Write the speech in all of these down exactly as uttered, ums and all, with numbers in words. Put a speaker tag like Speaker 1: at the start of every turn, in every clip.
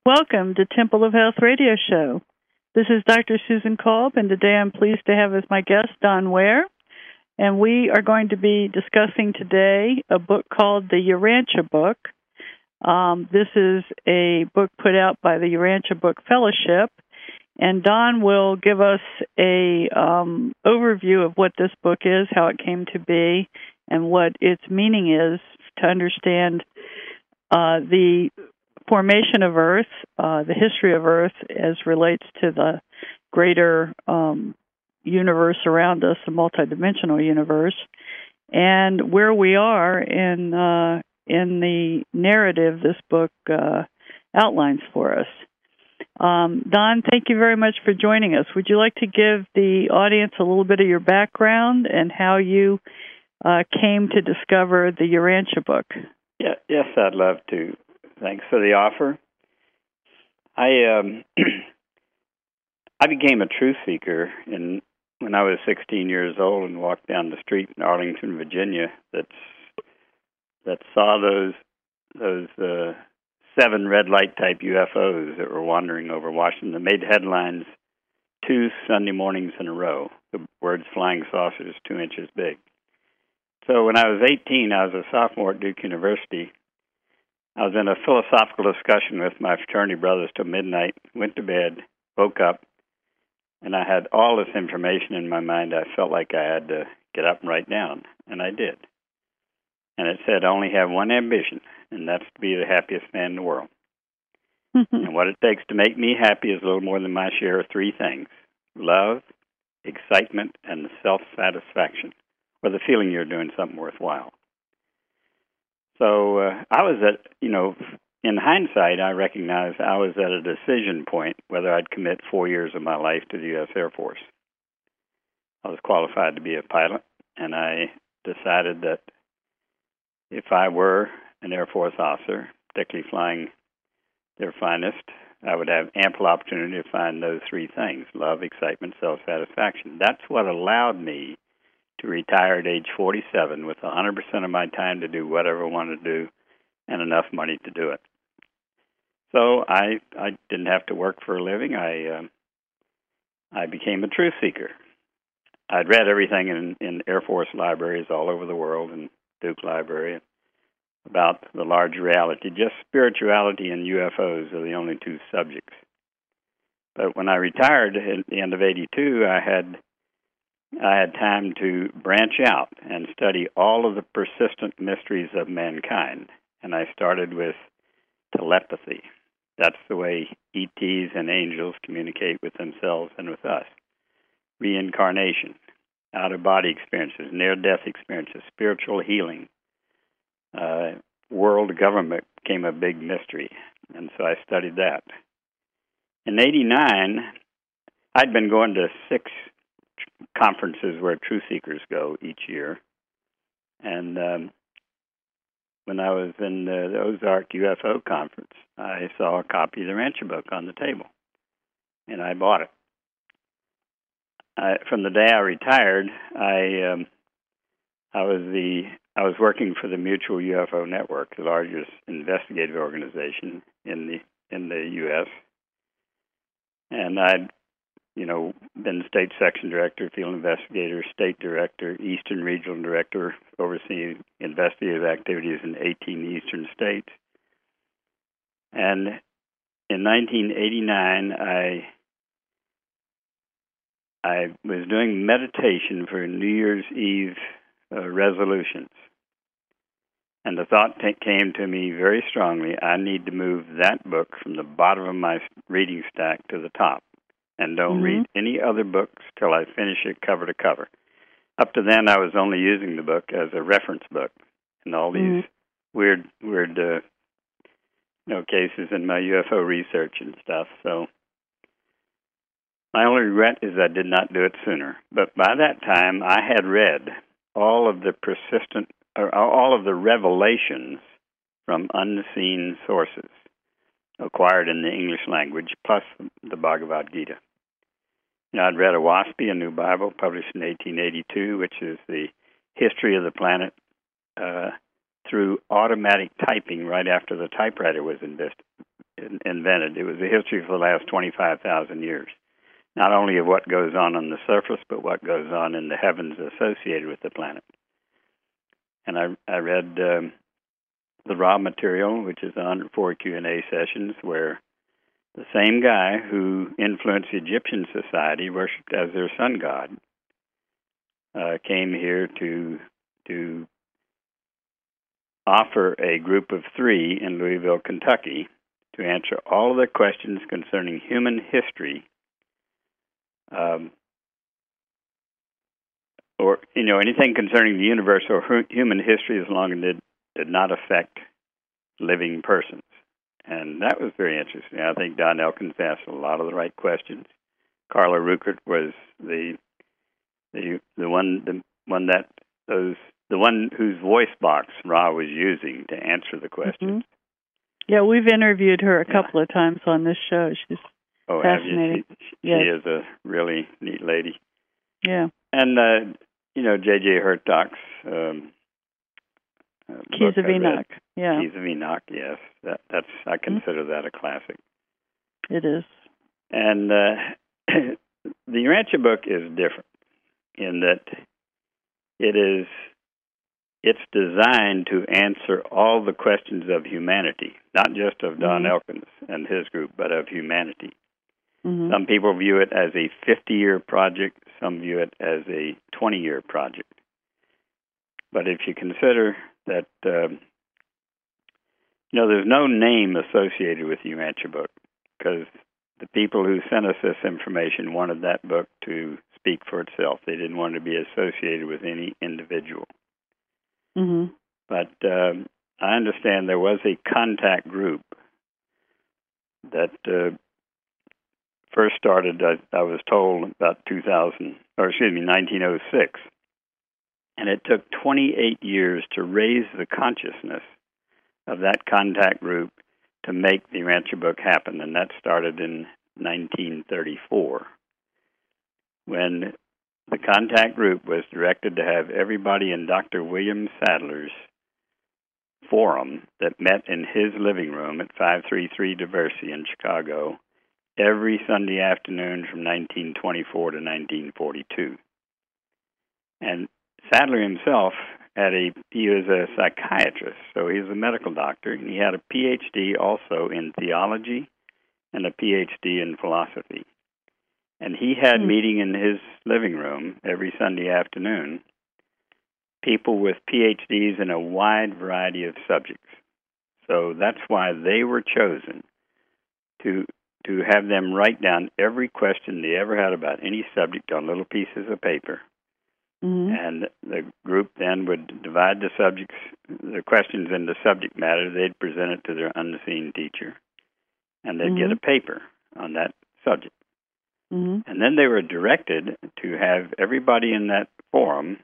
Speaker 1: Welcome to Temple of Health Radio Show. This is Doctor Susan Kolb, and today I'm pleased to have as my guest Don Ware. And we are going to be discussing today a book called The Urantia Book. Um, this is a book put out by the Urantia Book Fellowship, and Don will give us a um, overview of what this book is, how it came to be, and what its meaning is to understand uh, the formation of Earth, uh, the history of Earth as relates to the greater um, universe around us, the multidimensional universe, and where we are in uh, in the narrative this book uh, outlines for us. Um, Don, thank you very much for joining us. Would you like to give the audience a little bit of your background and how you uh, came to discover the Urantia book?
Speaker 2: Yeah, yes, I'd love to. Thanks for the offer. I um, I became a truth seeker in when I was sixteen years old and walked down the street in Arlington, Virginia. That's that saw those those uh, seven red light type U F Os that were wandering over Washington. That made headlines two Sunday mornings in a row. The words "flying saucers" two inches big. So when I was eighteen, I was a sophomore at Duke University. I was in a philosophical discussion with my fraternity brothers till midnight, went to bed, woke up, and I had all this information in my mind I felt like I had to get up and write down, and I did. And it said I only have one ambition, and that's to be the happiest man in the world. And what it takes to make me happy is a little more than my share of three things: love, excitement, and self-satisfaction, or the feeling you're doing something worthwhile. So uh, I was at, you know, in hindsight, I recognize I was at a decision point whether I'd commit four years of my life to the U S Air Force. I was qualified to be a pilot, and I decided that if I were an Air Force officer, particularly flying their finest, I would have ample opportunity to find those three things: love, excitement, self-satisfaction. That's what allowed me to retire at age forty-seven with one hundred percent of my time to do whatever I wanted to do and enough money to do it. So I I didn't have to work for a living. I uh, I became a truth seeker. I'd read everything in, in Air Force libraries all over the world, and Duke Library, about the large reality. Just spirituality and U F Os are the only two subjects. But when I retired at the end of eighty-two, I had I had time to branch out and study all of the persistent mysteries of mankind. And I started with telepathy. That's the way E Ts and angels communicate with themselves and with us. Reincarnation, out-of-body experiences, near-death experiences, spiritual healing. Uh, world government became a big mystery, and so I studied that. In eighty-nine, I'd been going to six conferences where truth seekers go each year. And um, when I was in the, the Ozark U F O conference, I saw a copy of the Urantia book on the table, and I bought it. I, from the day I retired, I um, I was the I was working for the Mutual U F O Network, the largest investigative organization in the in the U S, and I'd you know, been state section director, field investigator, state director, eastern regional director, overseeing investigative activities in eighteen eastern states. And in nineteen eighty-nine, I I was doing meditation for New Year's Eve uh, resolutions. And the thought t- came to me very strongly, I need to move that book from the bottom of my reading stack to the top. And don't mm-hmm. read any other books till I finish it cover to cover. Up to then, I was only using the book as a reference book in all these mm-hmm. weird, weird, uh, you know, cases in my U F O research and stuff. So my only regret is I did not do it sooner. But by that time, I had read all of the persistent, or all of the revelations from unseen sources acquired in the English language, plus the Bhagavad Gita. You know, I'd read Owaspy, a new Bible published in eighteen eighty-two, which is the history of the planet uh, through automatic typing right after the typewriter was invest- invented. invented. It was a history for the last twenty-five thousand years, not only of what goes on on the surface, but what goes on in the heavens associated with the planet. And I, I read um, the raw material, which is one hundred four Q and A sessions, where the same guy who influenced the Egyptian society, worshipped as their sun god, uh, came here to to offer a group of three in Louisville, Kentucky, to answer all of the questions concerning human history, um, or you know anything concerning the universe or hu- human history, as long as it did not affect living persons. And that was very interesting. I think Don Elkins asked a lot of the right questions. Carla Ruckert was the the the one the one that those the one whose voice box Ra was using to answer the questions.
Speaker 1: Mm-hmm. Yeah, we've interviewed her a
Speaker 2: Yeah.
Speaker 1: couple of times on this show. She's
Speaker 2: oh,
Speaker 1: fascinating.
Speaker 2: She, she,
Speaker 1: yes.
Speaker 2: she is a really neat lady.
Speaker 1: Yeah.
Speaker 2: And uh, you know, J J Hertock's um, uh,
Speaker 1: Keys of
Speaker 2: book I
Speaker 1: Enoch.
Speaker 2: read,
Speaker 1: Yeah.
Speaker 2: Keys of Enoch. Yes, that that's I consider mm-hmm. that a classic.
Speaker 1: It is.
Speaker 2: And uh, the Urantia book is different in that it is it's designed to answer all the questions of humanity, not just of Don mm-hmm. Elkins and his group, but of humanity. Mm-hmm. Some people view it as a fifty-year project. Some view it as a twenty-year project. But if you consider that, um, you know, there's no name associated with the Urantia book, because the people who sent us this information wanted that book to speak for itself. They didn't want to be associated with any individual.
Speaker 1: Mm-hmm.
Speaker 2: But um, I understand there was a contact group that uh, first started, I, I was told, about two thousand, or excuse me, nineteen oh six. And it took twenty-eight years to raise the consciousness of that contact group to make the Urantia book happen. And that started in nineteen thirty-four, when the contact group was directed to have everybody in Doctor William Sadler's forum that met in his living room at five thirty-three Diversey in Chicago every Sunday afternoon from nineteen twenty-four to nineteen forty-two. And Sadler himself had a, he was a psychiatrist, so he was a medical doctor, and he had a P H D also in theology and a P H D in philosophy. And he had mm. meeting in his living room every Sunday afternoon, people with P H Ds in a wide variety of subjects. So that's why they were chosen to to have them write down every question they ever had about any subject on little pieces of paper. Mm-hmm. And the group then would divide the subjects, the questions into subject matter. They'd present it to their unseen teacher, and they'd mm-hmm. get a paper on that subject. Mm-hmm. And then they were directed to have everybody in that forum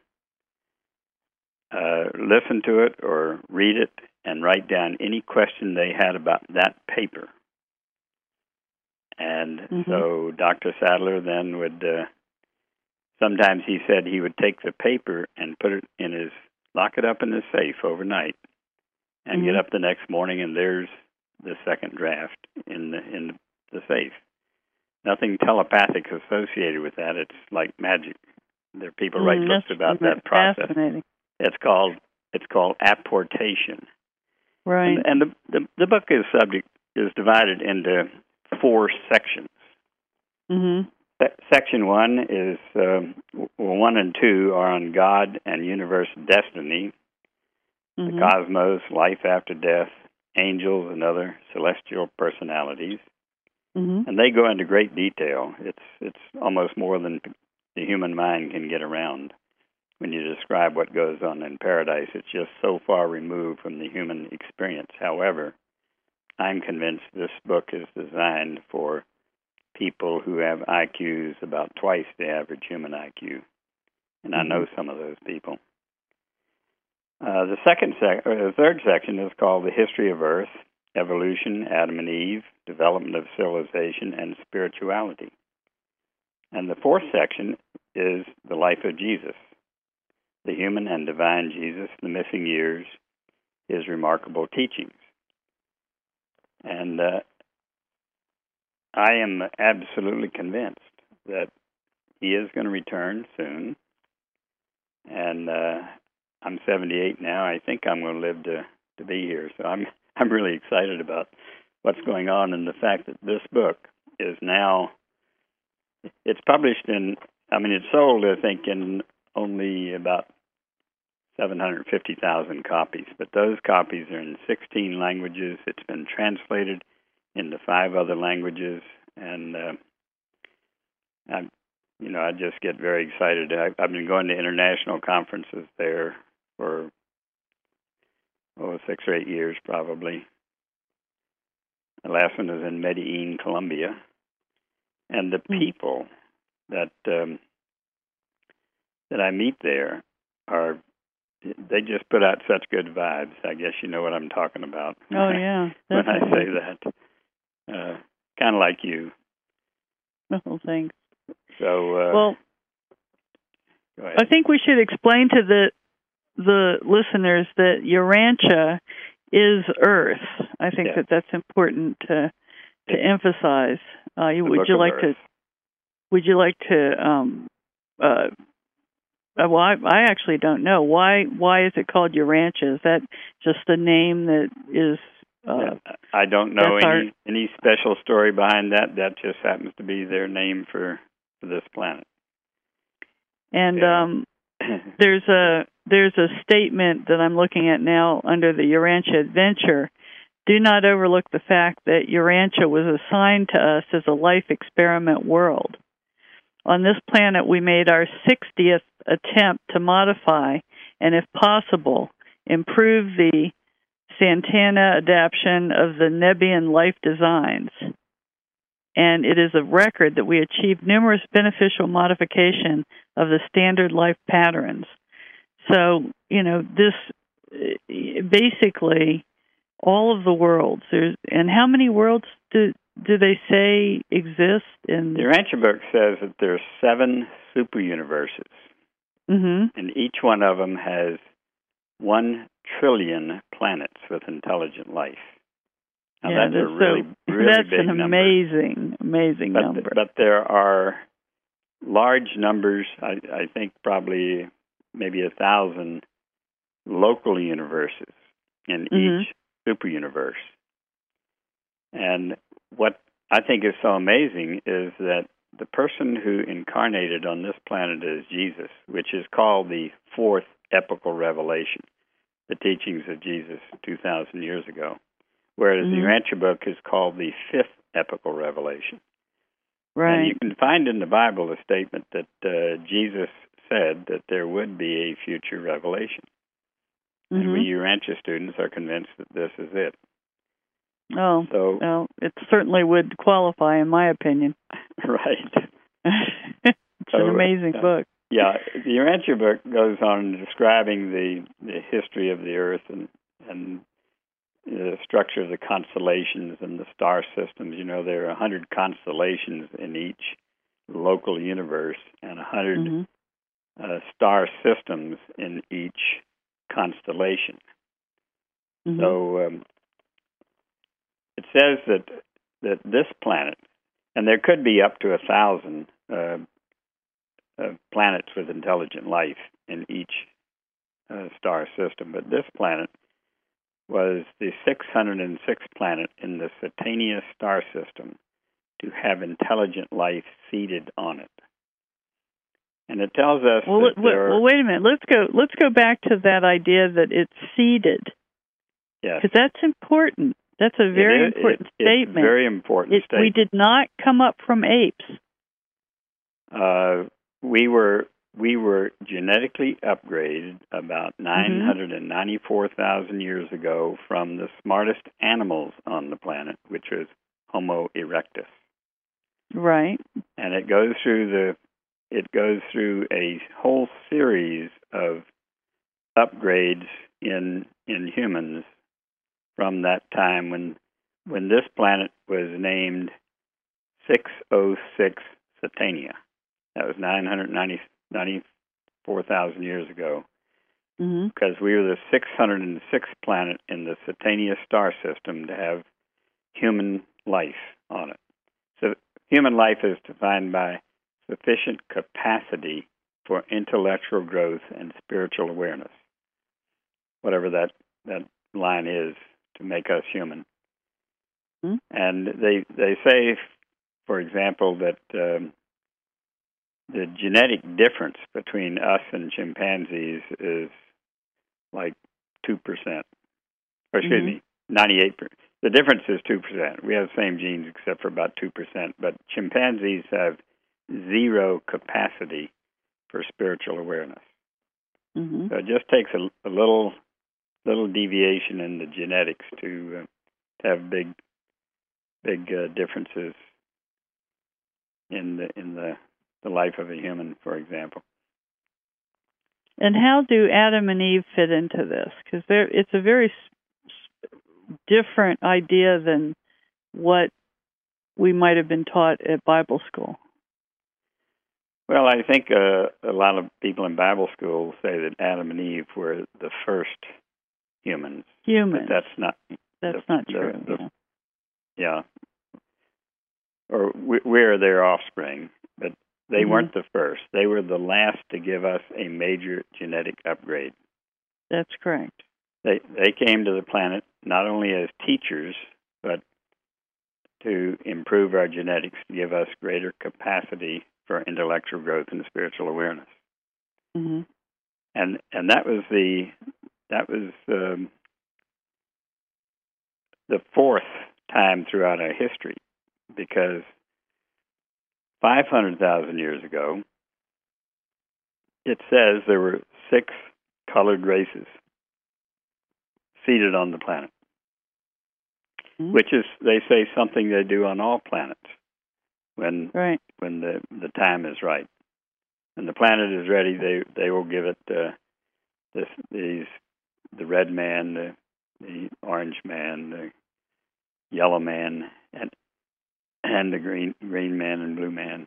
Speaker 2: uh, listen to it or read it and write down any question they had about that paper. And mm-hmm. so Doctor Sadler then would, uh, sometimes he said he would take the paper and put it in his, lock it up in his safe overnight, and mm-hmm. get up the next morning and there's the second draft in the in the safe. Nothing telepathic associated with that. It's like magic. There are people mm, write books about that process.
Speaker 1: Fascinating.
Speaker 2: It's called it's called apportation.
Speaker 1: Right.
Speaker 2: And, and the, the the book is subject is divided into four sections.
Speaker 1: Mm-hmm.
Speaker 2: Section one is um, well, one and two are on God and universe destiny, mm-hmm. the cosmos, life after death, angels, and other celestial personalities. Mm-hmm. And they go into great detail. It's it's almost more than the human mind can get around when you describe what goes on in paradise. It's just so far removed from the human experience. However, I'm convinced this book is designed for people who have I Qs about twice the average human I Q. And mm-hmm. I know some of those people. Uh, the second sec- or the third section is called The History of Earth, Evolution, Adam and Eve, Development of Civilization, and Spirituality. And the fourth section is The Life of Jesus, the human and divine Jesus, the missing years, his remarkable teachings. And uh, I am absolutely convinced that he is going to return soon. And uh, I'm seventy-eight now. I think I'm going to live to, to be here. So I'm I'm really excited about what's going on, and the fact that this book is now, it's published in, I mean, it's sold, I think, in only about seven hundred fifty thousand copies. But those copies are in sixteen languages. It's been translated into five other languages. And, uh, I'm, you know, I just get very excited. I, I've been going to international conferences there for, oh, six or eight years probably. The last one was in Medellin, Colombia. And the people that um, that I meet there are, they just put out such good vibes. I guess you know what I'm talking about.
Speaker 1: Oh, yeah.
Speaker 2: When I say that. Uh, kind of like you.
Speaker 1: Oh, thanks.
Speaker 2: So, uh,
Speaker 1: well,
Speaker 2: go ahead.
Speaker 1: I think we should explain to the the listeners that Urantia is Earth. I think
Speaker 2: yes.
Speaker 1: that that's important to to
Speaker 2: it's
Speaker 1: emphasize. Uh, you, would
Speaker 2: book
Speaker 1: you
Speaker 2: of
Speaker 1: like
Speaker 2: Earth.
Speaker 1: to? Would you like to? Um, uh, uh, well, I, I actually don't know why. Why is it called Urantia? Is that just a name that is? Uh,
Speaker 2: yeah, I don't know any
Speaker 1: our,
Speaker 2: any special story behind that. That just happens to be their name for, for this planet.
Speaker 1: And
Speaker 2: yeah.
Speaker 1: um, there's a there's a statement that I'm looking at now under the Urantia Adventure. Do not overlook the fact that Urantia was assigned to us as a life experiment world. On this planet, we made our sixtieth attempt to modify and, if possible, improve the Santana adaptation of the Nebian life designs. And it is a record that we achieved numerous beneficial modification of the standard life patterns. So, you know, this basically all of the worlds. There's, and how many worlds do do they say exist? In
Speaker 2: the Urantia book says that there's seven super universes,
Speaker 1: mm-hmm.
Speaker 2: and each one of them has one trillion planets with intelligent life. Now,
Speaker 1: yeah,
Speaker 2: that's a really,
Speaker 1: so,
Speaker 2: really
Speaker 1: that's
Speaker 2: big
Speaker 1: an
Speaker 2: number.
Speaker 1: amazing, amazing
Speaker 2: but,
Speaker 1: number.
Speaker 2: But there are large numbers, I, I think probably maybe a thousand local universes in
Speaker 1: mm-hmm.
Speaker 2: each super universe. And what I think is so amazing is that the person who incarnated on this planet is Jesus, which is called the fourth epical revelation, the teachings of Jesus two thousand years ago, whereas mm-hmm. the Urantia book is called the fifth epical revelation.
Speaker 1: Right.
Speaker 2: And you can find in the Bible a statement that uh, Jesus said that there would be a future revelation. Mm-hmm. And we Urantia students are convinced that this is it.
Speaker 1: Oh,
Speaker 2: so,
Speaker 1: well, it certainly would qualify, in my opinion.
Speaker 2: Right.
Speaker 1: It's
Speaker 2: so,
Speaker 1: an amazing
Speaker 2: uh,
Speaker 1: book.
Speaker 2: Yeah, the Urantia book goes on describing the, the history of the Earth and, and the structure of the constellations and the star systems. You know, there are one hundred constellations in each local universe and one hundred mm-hmm. uh, star systems in each constellation. Mm-hmm. So um, it says that that this planet, and there could be up to a thousand uh, uh, planets with intelligent life in each uh, star system, but this planet was the six hundred sixth planet in the Satania star system to have intelligent life seeded on it. And it tells us
Speaker 1: well,
Speaker 2: that
Speaker 1: well,
Speaker 2: there are,
Speaker 1: well, wait a minute. Let's go. Let's go back to that idea that it's seeded.
Speaker 2: Yes,
Speaker 1: because that's important. That's a very
Speaker 2: is,
Speaker 1: important
Speaker 2: it,
Speaker 1: statement.
Speaker 2: It's very important
Speaker 1: it,
Speaker 2: statement.
Speaker 1: We did not come up from apes.
Speaker 2: Uh, we were we were genetically upgraded about nine hundred ninety-four thousand mm-hmm. years ago from the smartest animals on the planet, which was Homo erectus.
Speaker 1: Right.
Speaker 2: And it goes through the it goes through a whole series of upgrades in in humans from that time when when this planet was named six oh six Satania. That was nine hundred ninety-four thousand years ago, mm-hmm. because we were the six hundred sixth planet in the Satania star system to have human life on it. So human life is defined by sufficient capacity for intellectual growth and spiritual awareness, whatever that, that line is to make us human.
Speaker 1: Mm-hmm.
Speaker 2: And they they say, for example, that um, the genetic difference between us and chimpanzees is like two percent. Or excuse
Speaker 1: Mm-hmm.
Speaker 2: me, ninety-eight percent. The difference is two percent. We have the same genes except for about two percent. But chimpanzees have zero capacity for spiritual awareness.
Speaker 1: Mm-hmm.
Speaker 2: So it just takes a, a little little deviation in the genetics to, uh, to have big big uh, differences in the in the, the life of a human, for example.
Speaker 1: And how do Adam and Eve fit into this? Because it's a very s- different idea than what we might have been taught at Bible school.
Speaker 2: Well, I think uh, a lot of people in Bible school say that Adam and Eve were the first humans.
Speaker 1: Humans.
Speaker 2: But that's not.
Speaker 1: That's
Speaker 2: the,
Speaker 1: not
Speaker 2: the,
Speaker 1: true.
Speaker 2: The,
Speaker 1: yeah.
Speaker 2: yeah. Or we, we're their offspring, but they
Speaker 1: mm-hmm.
Speaker 2: weren't the first. They were the last to give us a major genetic upgrade.
Speaker 1: That's correct.
Speaker 2: They they came to the planet not only as teachers, but to improve our genetics, to give us greater capacity for intellectual growth and spiritual awareness.
Speaker 1: Mm-hmm.
Speaker 2: And and that was the that was um, the fourth time throughout our history, because five hundred thousand years ago, it says there were six colored races seated on the planet, mm-hmm. which is, they say, something they do on all planets when
Speaker 1: right.
Speaker 2: when the, the time is right. When the planet is ready, they they will give it uh, this these the red man, the, the orange man, the yellow man, and and the green green man and blue man.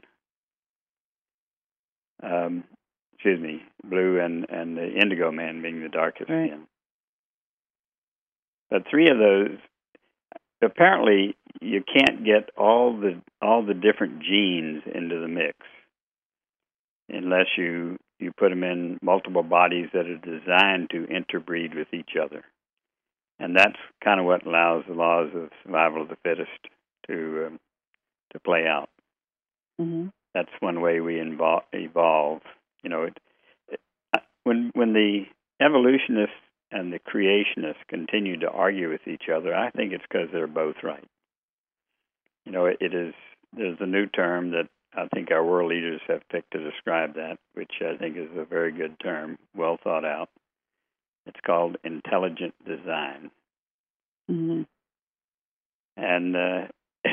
Speaker 2: Um, excuse me, blue and, and the indigo man being the darkest
Speaker 1: right.
Speaker 2: skin. But three of those, apparently, you can't get all the all the different genes into the mix unless you you put them in multiple bodies that are designed to interbreed with each other. And that's kind of what allows the laws of survival of the fittest to um, to play out.
Speaker 1: Mm-hmm.
Speaker 2: That's one way we invol- evolve. You know, it, it, when when the evolutionists and the creationists continue to argue with each other, I think it's because they're both right. You know, it, it is. There's a new term that I think our world leaders have picked to describe that, which I think is a very good term, well thought out. It's called intelligent design.
Speaker 1: Mm-hmm.
Speaker 2: And uh,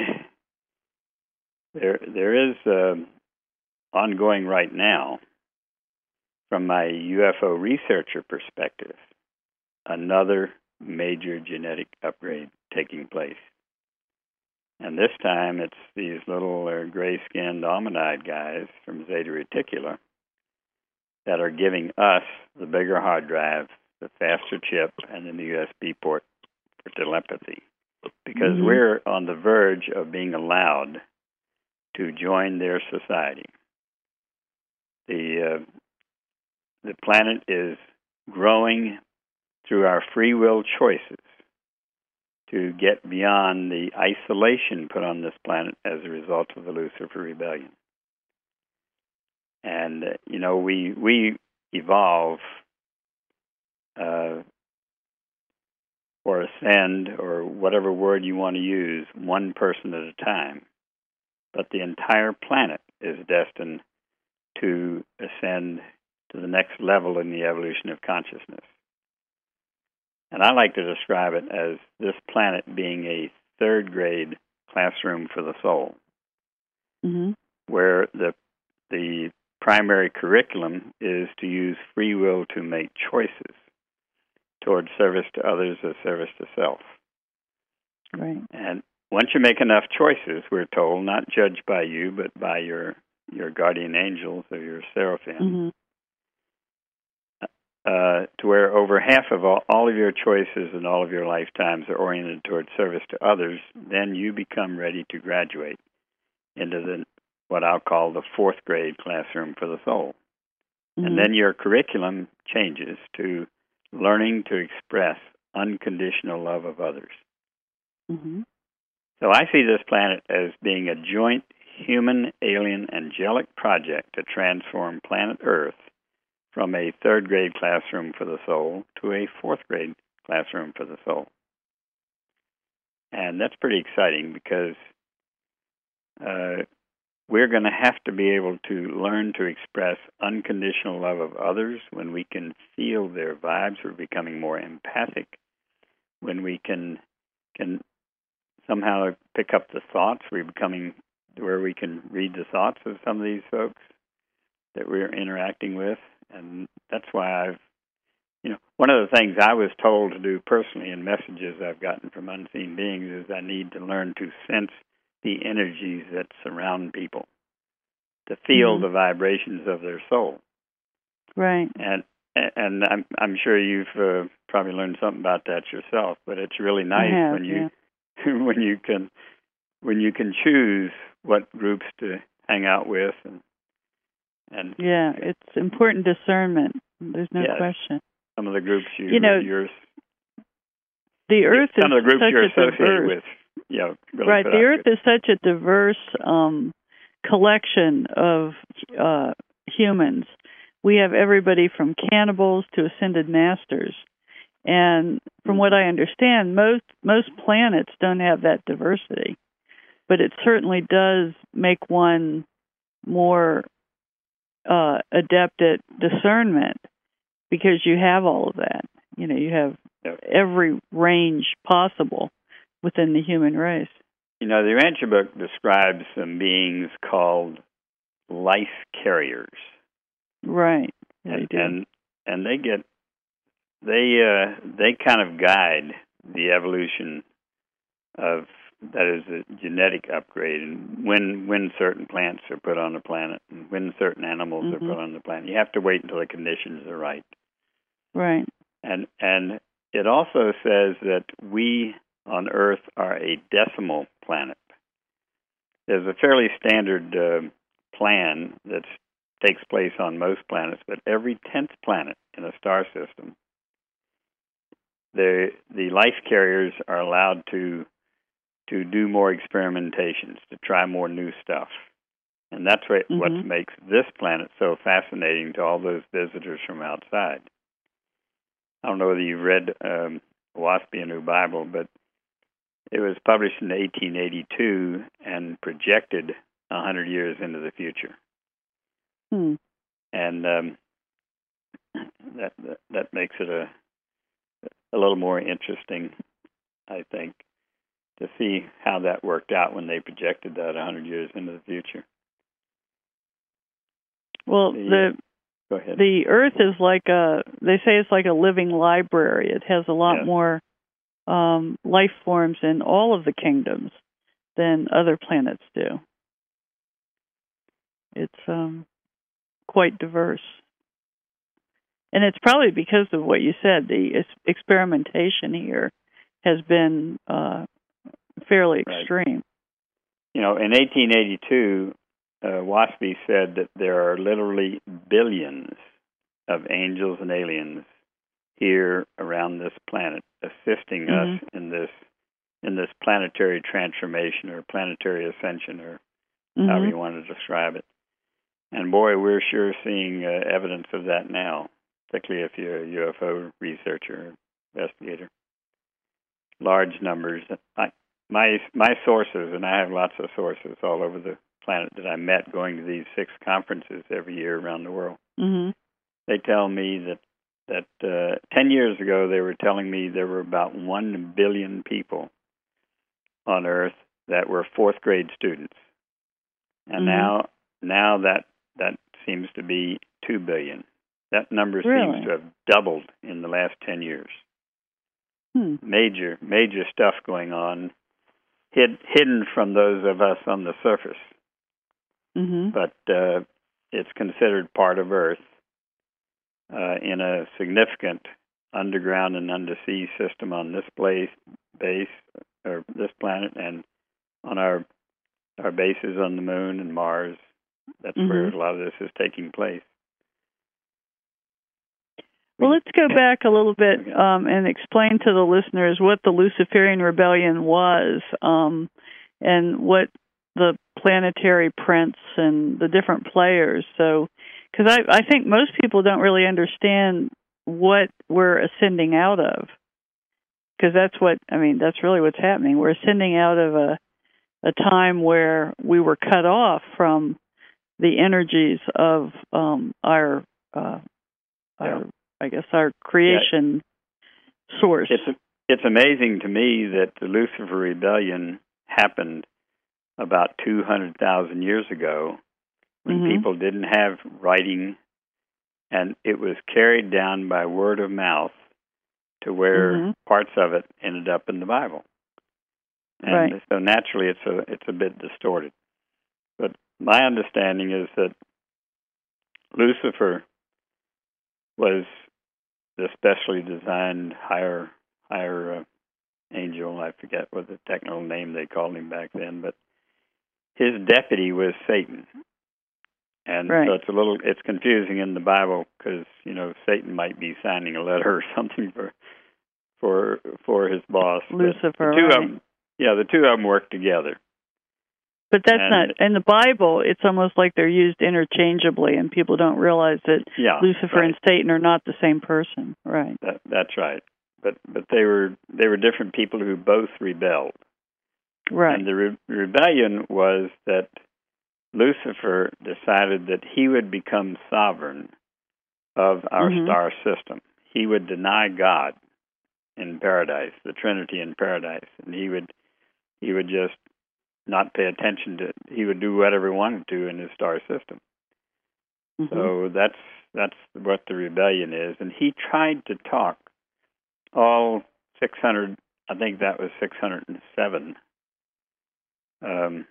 Speaker 2: there there is uh, ongoing right now, from my U F O researcher perspective, another major genetic upgrade taking place. And this time it's these little uh, gray-skinned hominid guys from Zeta Reticula that are giving us the bigger hard drive, the faster chip, and the U S B port for telepathy. Because mm-hmm. we're on the verge of being allowed to join their society. The, uh, the planet is growing through our free will choices to get beyond the isolation put on this planet as a result of the Lucifer rebellion. And, uh, you know, we we evolve uh, or ascend, or whatever word you want to use, one person at a time. But the entire planet is destined to ascend to the next level in the evolution of consciousness. And I like to describe it as this planet being a third grade classroom for the soul,
Speaker 1: mm-hmm.
Speaker 2: where the the primary curriculum is to use free will to make choices towards service to others or service to self.
Speaker 1: Right.
Speaker 2: And once you make enough choices, we're told, not judged by you, but by your, your guardian angels or your seraphim,
Speaker 1: mm-hmm.
Speaker 2: Uh, to where over half of all, all of your choices and all of your lifetimes are oriented towards service to others, then you become ready to graduate. into the what I'll call the fourth grade classroom for the soul.
Speaker 1: Mm-hmm.
Speaker 2: And then your curriculum changes to learning to express unconditional love of others.
Speaker 1: Mm-hmm.
Speaker 2: So I see this planet as being a joint human, alien, angelic project to transform planet Earth from a third grade classroom for the soul to a fourth grade classroom for the soul. And that's pretty exciting because uh, we're going to have to be able to learn to express unconditional love of others when we can feel their vibes. We're becoming more empathic. When we can can somehow pick up the thoughts, we're becoming where we can read the thoughts of some of these folks that we're interacting with. And that's why I've, you know, one of the things I was told to do personally in messages I've gotten from unseen beings is I need to learn to sense the energies that surround people, to feel
Speaker 1: Mm-hmm.
Speaker 2: the vibrations of their soul.
Speaker 1: Right.
Speaker 2: And and I'm I'm sure you've uh, probably learned something about that yourself. But it's really nice
Speaker 1: I have,
Speaker 2: when you
Speaker 1: yeah.
Speaker 2: when you can when you can choose what groups to hang out with and and
Speaker 1: Yeah, it's important discernment. There's no
Speaker 2: yes,
Speaker 1: question.
Speaker 2: some of the groups you
Speaker 1: You know,
Speaker 2: you're
Speaker 1: the Earth
Speaker 2: some
Speaker 1: is
Speaker 2: of the groups
Speaker 1: such
Speaker 2: you're
Speaker 1: a
Speaker 2: associated
Speaker 1: diverse,
Speaker 2: with, you know, really
Speaker 1: right.
Speaker 2: put
Speaker 1: The
Speaker 2: out
Speaker 1: Earth
Speaker 2: good.
Speaker 1: is such a diverse um, collection of uh, humans. We have everybody from cannibals to ascended masters, and from what I understand, most most planets don't have that diversity, but it certainly does make one more uh, adept at discernment because you have all of that. You know, you have
Speaker 2: Yep.
Speaker 1: every range possible within the human race.
Speaker 2: You know, the Urantia book describes some beings called life carriers.
Speaker 1: Right. Yeah,
Speaker 2: and
Speaker 1: they do.
Speaker 2: and and they get they uh, they kind of guide the evolution of, that is, a genetic upgrade, and when when certain plants are put on the planet and when certain animals
Speaker 1: Mhm.
Speaker 2: are put on the planet. You have to wait until the conditions are right.
Speaker 1: Right.
Speaker 2: And and it also says that we on Earth are a decimal planet. There's a fairly standard uh, plan that takes place on most planets, but every tenth planet in a star system, the the life carriers are allowed to to do more experimentations, to try more new stuff. And that's what,
Speaker 1: Mhm.
Speaker 2: what makes this planet so fascinating to all those visitors from outside. I don't know whether you've read um, Waspy, a New Bible, but it was published in eighteen eighty-two and projected one hundred years into the future.
Speaker 1: Hmm.
Speaker 2: And um, that, that that makes it a a little more interesting, I think, to see how that worked out when they projected that one hundred years into the future.
Speaker 1: Well,
Speaker 2: The,
Speaker 1: the
Speaker 2: Go ahead.
Speaker 1: the Earth is like a, they say it's like a living library. It has a lot
Speaker 2: Yes.
Speaker 1: more um, life forms in all of the kingdoms than other planets do. It's um, quite diverse. And it's probably because of what you said. The ex- experimentation here has been uh, fairly
Speaker 2: Right.
Speaker 1: extreme.
Speaker 2: You know, in eighteen eighty-two, uh, Waspy said that there are literally billions of angels and aliens here around this planet, assisting
Speaker 1: Mhm.
Speaker 2: us in this in this planetary transformation or planetary ascension, or however
Speaker 1: Mhm.
Speaker 2: you want to describe it. And boy, we're sure seeing uh, evidence of that now, particularly if you're a U F O researcher or investigator. Large numbers. I, my my sources, and I have lots of sources all over the planet that I met going to these six conferences every year around the world.
Speaker 1: Mhm.
Speaker 2: They tell me that that uh, ten years ago they were telling me there were about one billion people on Earth that were fourth grade students, and
Speaker 1: Mhm.
Speaker 2: now now that that seems to be two billion. That number
Speaker 1: Really?
Speaker 2: seems to have doubled in the last ten years.
Speaker 1: Hmm.
Speaker 2: Major major stuff going on, hid, hidden from those of us on the surface,
Speaker 1: Mhm.
Speaker 2: but uh, it's considered part of Earth uh, in a significant underground and undersea system on this place, base or this planet, and on our our bases on the moon and Mars. That's mm-hmm. where a lot of this is taking place.
Speaker 1: Well, let's go back a little bit um, and explain to the listeners what the Luciferian Rebellion was, um, and what the planetary prince and the different players. So, because I, I think most people don't really understand what we're ascending out of, because that's what, I mean, that's really what's happening. We're ascending out of a, a time where we were cut off from the energies of um, our, uh, our
Speaker 2: yeah.
Speaker 1: I guess, our creation yeah. source.
Speaker 2: It's it's amazing to me that the Lucifer Rebellion happened about two hundred thousand years ago, when mm-hmm. people didn't have writing, and it was carried down by word of mouth to where mm-hmm. parts of it ended up in the Bible. And
Speaker 1: right.
Speaker 2: so naturally it's a it's a bit distorted. But my understanding is that Lucifer was the specially designed higher higher uh, angel. I forget what the technical name they called him back then, but his deputy was Satan. And
Speaker 1: right.
Speaker 2: so it's a little it's confusing in the Bible, because you know Satan might be signing a letter or something for for for his boss.
Speaker 1: Lucifer.
Speaker 2: The two
Speaker 1: right.
Speaker 2: of them, yeah, the two of them work together.
Speaker 1: But that's
Speaker 2: and,
Speaker 1: not, in the Bible, it's almost like they're used interchangeably, and people don't realize that
Speaker 2: yeah,
Speaker 1: Lucifer
Speaker 2: right.
Speaker 1: and Satan are not the same person. Right.
Speaker 2: That, that's right. But but they were they were different people who both rebelled.
Speaker 1: Right.
Speaker 2: And the re- rebellion was that Lucifer decided that he would become sovereign of our mm-hmm. star system. He would deny God in paradise, the Trinity in paradise, and he would he would just not pay attention to, he would do whatever he wanted to in his star system. Mm-hmm. So that's that's what the rebellion is. And he tried to talk all six hundred, I think that was six hundred seven um,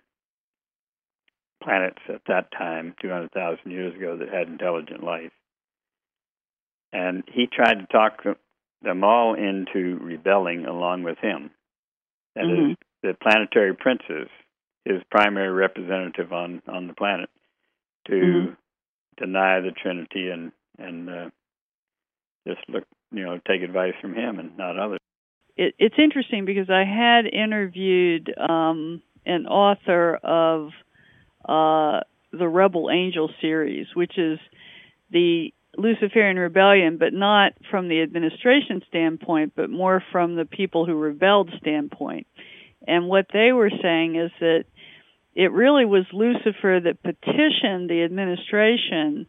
Speaker 2: planets at that time, two hundred thousand years ago, that had intelligent life. And he tried to talk them all into rebelling along with him. That mm-hmm. is, the planetary princes, his primary representative on, on the planet, to mm-hmm. deny the Trinity and and uh, just look, you know, take advice from him and not others.
Speaker 1: It, it's interesting because I had interviewed um, an author of uh, the Rebel Angel series, which is the Luciferian Rebellion, but not from the administration standpoint, but more from the people who rebelled standpoint. And what they were saying is that it really was Lucifer that petitioned the administration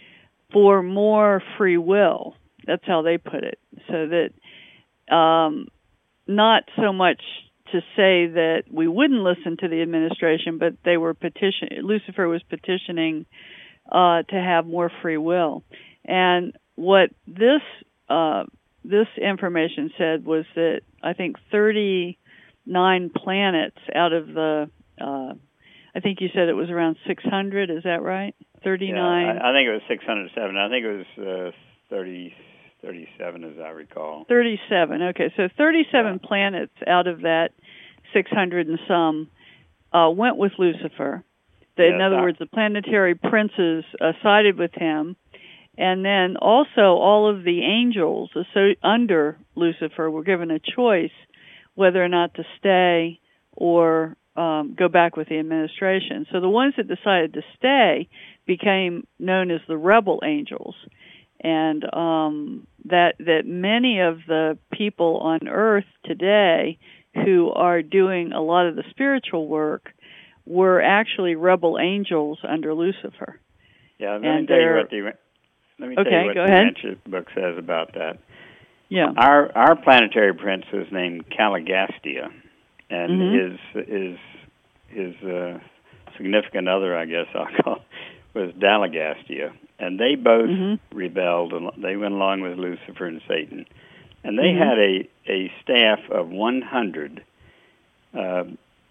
Speaker 1: for more free will. That's how they put it. So that um, not so much to say that we wouldn't listen to the administration, but they were petition. Lucifer was petitioning uh, to have more free will. And what this uh, this information said was that I think thirty-nine planets out of the, uh, I think you said it was around six hundred, is that right? thirty-nine?
Speaker 2: Yeah, I, I think it was six hundred seven. I think it was uh, thirty, thirty-seven, as I recall.
Speaker 1: thirty-seven, okay. So thirty-seven yeah. planets out of that six hundred and some uh, went with Lucifer. The, yes, in other I, words, the planetary princes uh, sided with him. And then also all of the angels so under Lucifer were given a choice whether or not to stay or um, go back with the administration. So the ones that decided to stay became known as the rebel angels. And um, that that many of the people on Earth today who are doing a lot of the spiritual work were actually rebel angels under Lucifer.
Speaker 2: Yeah, let me and tell you what the let me
Speaker 1: okay,
Speaker 2: tell you what
Speaker 1: go
Speaker 2: the
Speaker 1: ahead.
Speaker 2: Ancient book says about that.
Speaker 1: Yeah,
Speaker 2: our our planetary prince was named Caligastia, and
Speaker 1: mm-hmm.
Speaker 2: his his his uh, significant other, I guess I'll call, was Dalagastia, and they both mm-hmm. rebelled. They went along with Lucifer and Satan, and they mm-hmm. had a a staff of one hundred. Uh,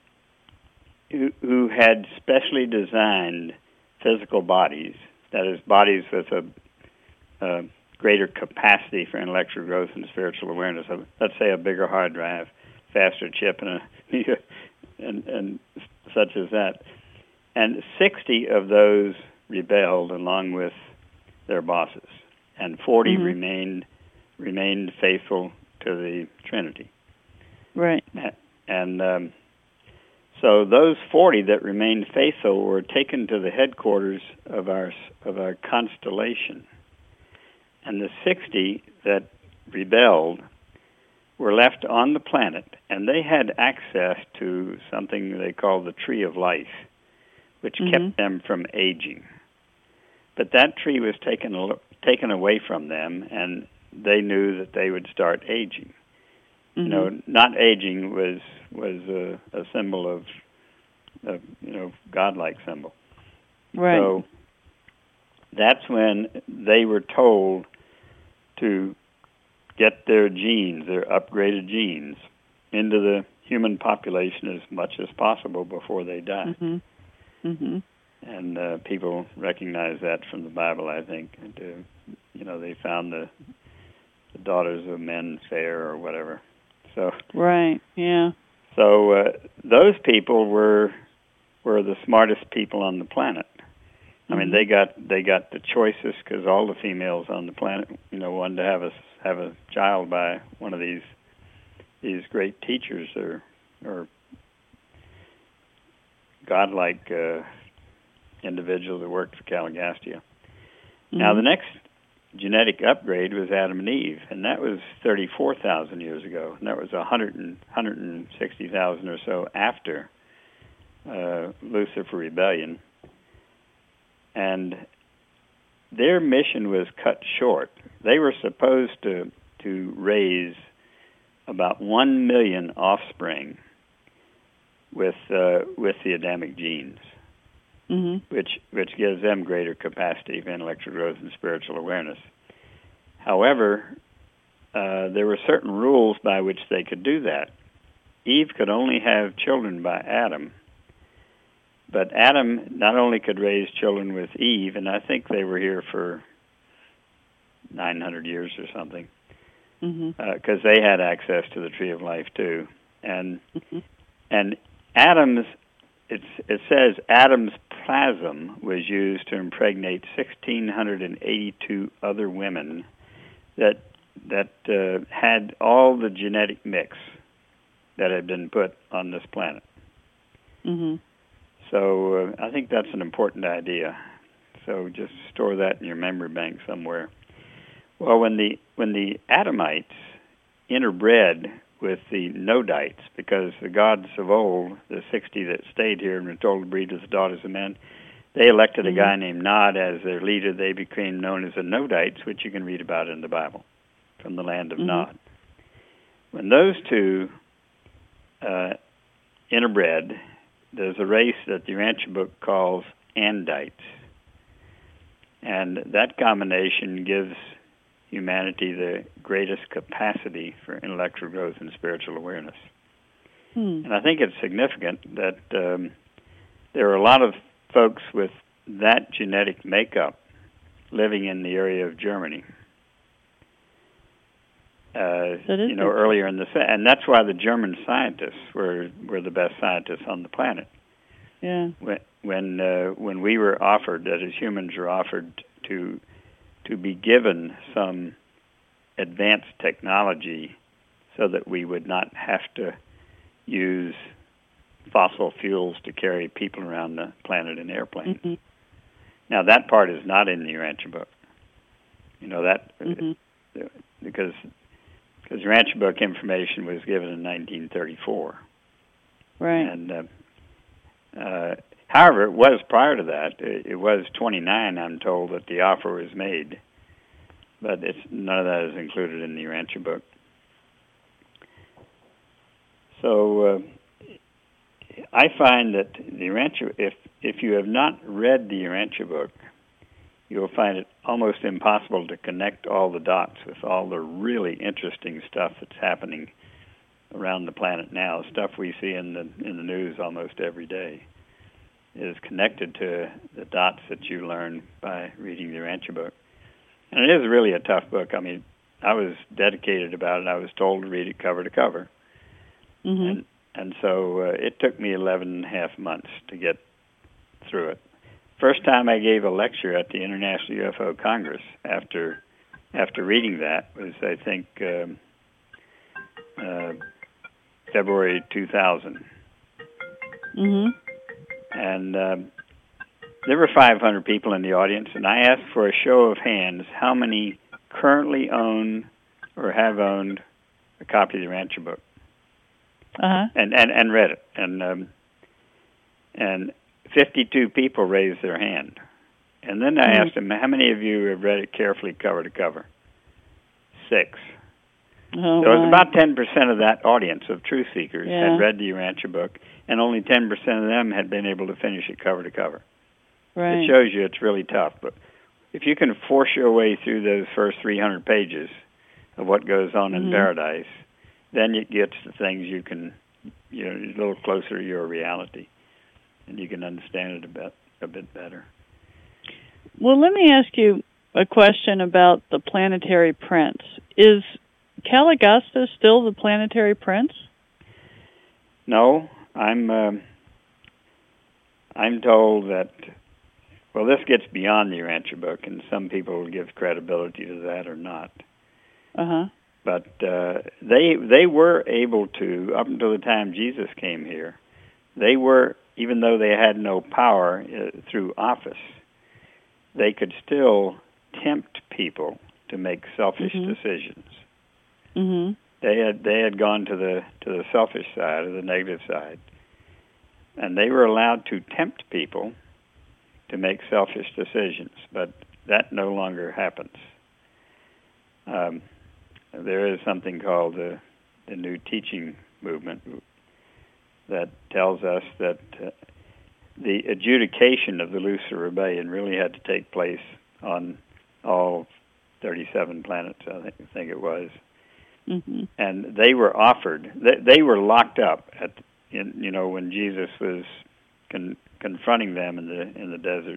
Speaker 2: Who, who had specially designed physical bodies, that is, bodies with a, a greater capacity for intellectual growth and spiritual awareness. Let's say a bigger hard drive, faster chip, and a, and, and such as that. And sixty of those rebelled along with their bosses, and forty mm-hmm. remained remained faithful to the Trinity.
Speaker 1: Right.
Speaker 2: And um, so those forty that remained faithful were taken to the headquarters of our of our constellation, and the sixty that rebelled were left on the planet, and they had access to something they call the Tree of Life, which mm-hmm. kept them from aging. But that tree was taken taken away from them, and they knew that they would start aging. Mm-hmm. You know, not aging was was a, a symbol of, of, you know, godlike symbol.
Speaker 1: Right.
Speaker 2: So that's when they were told to get their genes, their upgraded genes, into the human population as much as possible before they die.
Speaker 1: Mm-hmm. Mm-hmm.
Speaker 2: And uh, people recognize that from the Bible, I think. And, uh, you know, they found the, the daughters of men fair or whatever. So
Speaker 1: right, yeah.
Speaker 2: So uh, those people were were the smartest people on the planet. I mean, they got they got the choicest because all the females on the planet, you know, wanted to have a have a child by one of these these great teachers or or godlike uh, individuals that worked for Caligastia. Mm-hmm. Now, the next genetic upgrade was Adam and Eve, and that was thirty-four thousand years ago, and that was one hundred and, one hundred sixty thousand or so after uh, Lucifer rebellion. And their mission was cut short. They were supposed to to raise about one million offspring with uh, with the Adamic genes, mm-hmm. which which gives them greater capacity for intellectual growth and spiritual awareness. However, uh, there were certain rules by which they could do that. Eve could only have children by Adam. But Adam not only could raise children with Eve, and I think they were here for nine hundred years or something, because mm-hmm. uh, they had access to the Tree of Life too. And mm-hmm. and Adam's, it's, it says Adam's plasm was used to impregnate one thousand six hundred eighty-two other women that that uh, had all the genetic mix that had been put on this planet. Mm-hmm. So uh, I think that's an important idea. So just store that in your memory bank somewhere. Well, when the when the Adamites interbred with the Nodites, because the gods of old, the sixty that stayed here and were told to breed with the daughters of men, they elected mm-hmm. a guy named Nod as their leader. They became known as the Nodites, which you can read about in the Bible, from the land of mm-hmm. Nod. When those two uh, interbred, there's a race that the Urantia book calls Andites. And that combination gives humanity the greatest capacity for intellectual growth and spiritual awareness. Hmm. And I think it's significant that um, there are a lot of folks with that genetic makeup living in the area of Germany. Uh, you know, earlier in the and that's why the German scientists were were the best scientists on the planet.
Speaker 1: Yeah.
Speaker 2: When when uh, when we were offered, that as humans were offered to to be given some advanced technology, so that we would not have to use fossil fuels to carry people around the planet in airplanes. Mm-hmm. Now that part is not in the Urantia book. You know that mm-hmm. because. Because Urantia book information was given in nineteen thirty-four.
Speaker 1: Right.
Speaker 2: And uh, uh, however, it was prior to that. It, it was twenty-nine, I'm told, that the offer was made. But it's none of that is included in the Urantia book. So uh, I find that the Urantia, if if you have not read the Urantia book, you'll find it almost impossible to connect all the dots with all the really interesting stuff that's happening around the planet now. Stuff we see in the in the news almost every day is connected to the dots that you learn by reading the Urantia book. And it is really a tough book. I mean, I was dedicated about it. I was told to read it cover to cover. Mm-hmm. And and so uh, it took me eleven and a half months to get through it. First time I gave a lecture at the International U F O Congress after after reading that was, I think, um, uh, February two thousand.
Speaker 1: Mm-hmm.
Speaker 2: And um, there were five hundred people in the audience, and I asked for a show of hands how many currently own or have owned a copy of the Urantia book,
Speaker 1: uh-huh.
Speaker 2: and, and and read it, and um, and fifty-two people raised their hand, and then I mm-hmm. asked them, how many of you have read it carefully, cover to cover? Six.
Speaker 1: Oh,
Speaker 2: so it was
Speaker 1: my.
Speaker 2: about ten percent of that audience of truth seekers
Speaker 1: yeah.
Speaker 2: had read the Urantia book, and only ten percent of them had been able to finish it cover to cover.
Speaker 1: Right.
Speaker 2: It shows you it's really tough, but if you can force your way through those first three hundred pages of what goes on
Speaker 1: mm-hmm.
Speaker 2: in paradise, then it gets to things you can, you know, a little closer to your reality, and you can understand it a bit, a bit better.
Speaker 1: Well, let me ask you a question about the planetary prince. Is Caligusta still the planetary prince?
Speaker 2: No, I'm. Uh, I'm told that. Well, this gets beyond the Urantia book, and some people will give credibility to that or not.
Speaker 1: Uh-huh.
Speaker 2: But uh, they they were able to, up until the time Jesus came here, they were, even though they had no power uh, through office, they could still tempt people to make selfish
Speaker 1: mm-hmm.
Speaker 2: decisions.
Speaker 1: Mm-hmm.
Speaker 2: They had they had gone to the to the selfish side, or the negative side, and they were allowed to tempt people to make selfish decisions, but that no longer happens. Um, there is something called the, the New Teaching Movement that tells us that uh, the adjudication of the Lucifer Rebellion really had to take place on all thirty-seven planets, I think, I think it was.
Speaker 1: Mm-hmm.
Speaker 2: And they were offered, they, they were locked up at, in, you know, when Jesus was con, confronting them in the in the desert,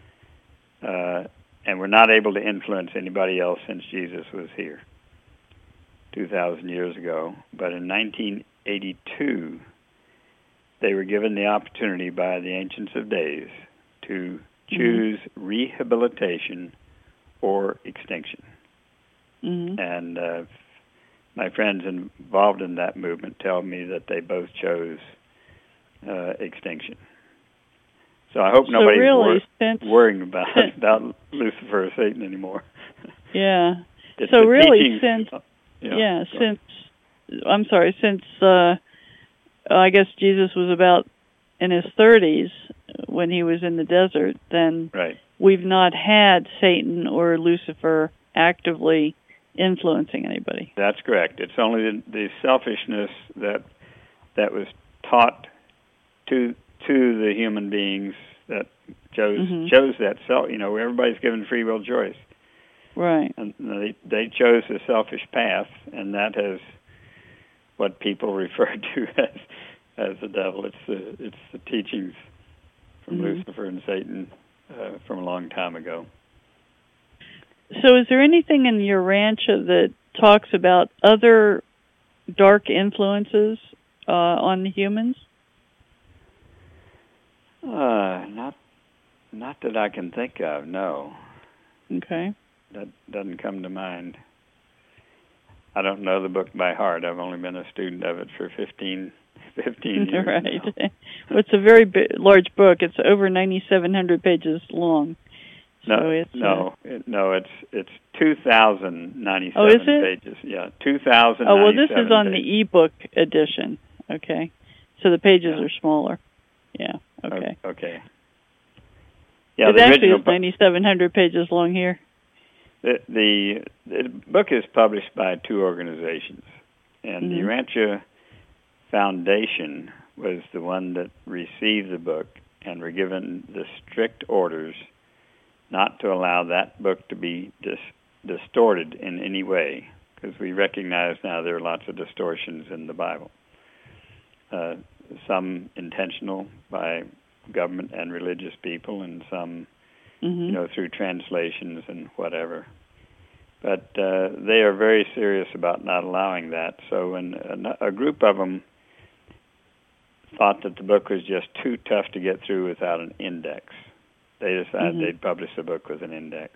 Speaker 2: uh, and were not able to influence anybody else since Jesus was here two thousand years ago. But in nineteen eighty-two, they were given the opportunity by the Ancients of Days to choose mm-hmm. rehabilitation or extinction.
Speaker 1: Mm-hmm.
Speaker 2: And uh, my friends involved in that movement tell me that they both chose uh, extinction. So I hope
Speaker 1: so
Speaker 2: nobody's
Speaker 1: really,
Speaker 2: wor-
Speaker 1: since,
Speaker 2: worrying about,
Speaker 1: since,
Speaker 2: about Lucifer or Satan anymore.
Speaker 1: Yeah.
Speaker 2: It's
Speaker 1: so
Speaker 2: the
Speaker 1: really,
Speaker 2: teachings,
Speaker 1: since
Speaker 2: uh, yeah,
Speaker 1: yeah, since I'm sorry, since uh, I guess Jesus was about in his thirties when he was in the desert, then
Speaker 2: right.
Speaker 1: we've not had Satan or Lucifer actively influencing anybody.
Speaker 2: That's correct. It's only the, the selfishness that that was taught to to the human beings that chose
Speaker 1: mm-hmm.
Speaker 2: chose that self. You know, everybody's given free will choice,
Speaker 1: right?
Speaker 2: And they they chose the selfish path, and that has what people refer to as as the devil. It's the it's the teachings from mm-hmm. Lucifer and Satan uh, from a long time ago.
Speaker 1: So is there anything in Urantia that talks about other dark influences uh, on humans?
Speaker 2: Uh, not not that I can think of, no.
Speaker 1: Okay.
Speaker 2: That doesn't come to mind. I don't know the book by heart. I've only been a student of it for fifteen, fifteen years
Speaker 1: right.
Speaker 2: now.
Speaker 1: Well, it's a very big, large book. It's over ninety-seven hundred pages long.
Speaker 2: No,
Speaker 1: so it's,
Speaker 2: no,
Speaker 1: uh,
Speaker 2: it, no. It's it's two thousand ninety-seven
Speaker 1: oh, is it?
Speaker 2: pages. Yeah, two thousand.
Speaker 1: Oh well, this is on
Speaker 2: pages.
Speaker 1: the ebook edition. Okay, so the pages
Speaker 2: yeah.
Speaker 1: are smaller. Yeah. Okay.
Speaker 2: Okay. Yeah,
Speaker 1: it
Speaker 2: the
Speaker 1: actually
Speaker 2: original
Speaker 1: is ninety-seven hundred pages long here.
Speaker 2: The, the the book is published by two organizations, and
Speaker 1: mm-hmm.
Speaker 2: the Urantia Foundation was the one that received the book and were given the strict orders not to allow that book to be dis- distorted in any way, because we recognize now there are lots of distortions in the Bible, uh, some intentional by government and religious people, and some,
Speaker 1: mm-hmm.
Speaker 2: you know, through translations and whatever. But uh, they are very serious about not allowing that. So when a, a group of them thought that the book was just too tough to get through without an index. They decided
Speaker 1: Mhm.
Speaker 2: they'd publish the book with an index.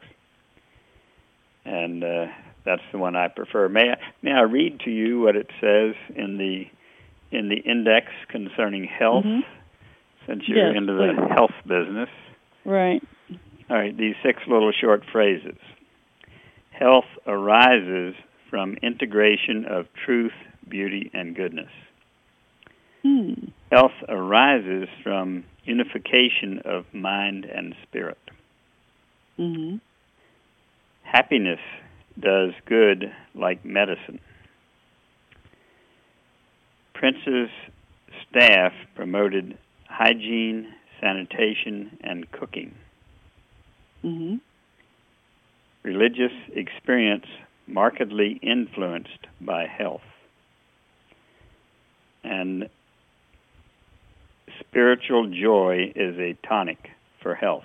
Speaker 2: And uh, that's the one I prefer. May I, may I read to you what it says in the in the index concerning health,
Speaker 1: Mhm.
Speaker 2: since you're
Speaker 1: Yes,
Speaker 2: into the
Speaker 1: please.
Speaker 2: health business?
Speaker 1: Right.
Speaker 2: All right, these six little short phrases. Health arises from integration of truth, beauty, and goodness.
Speaker 1: Hmm.
Speaker 2: Health arises from unification of mind and spirit.
Speaker 1: Mhm.
Speaker 2: Happiness does good like medicine. Prince's staff promoted hygiene, sanitation, and cooking.
Speaker 1: Mhm.
Speaker 2: Religious experience markedly influenced by health. And spiritual joy is a tonic for health.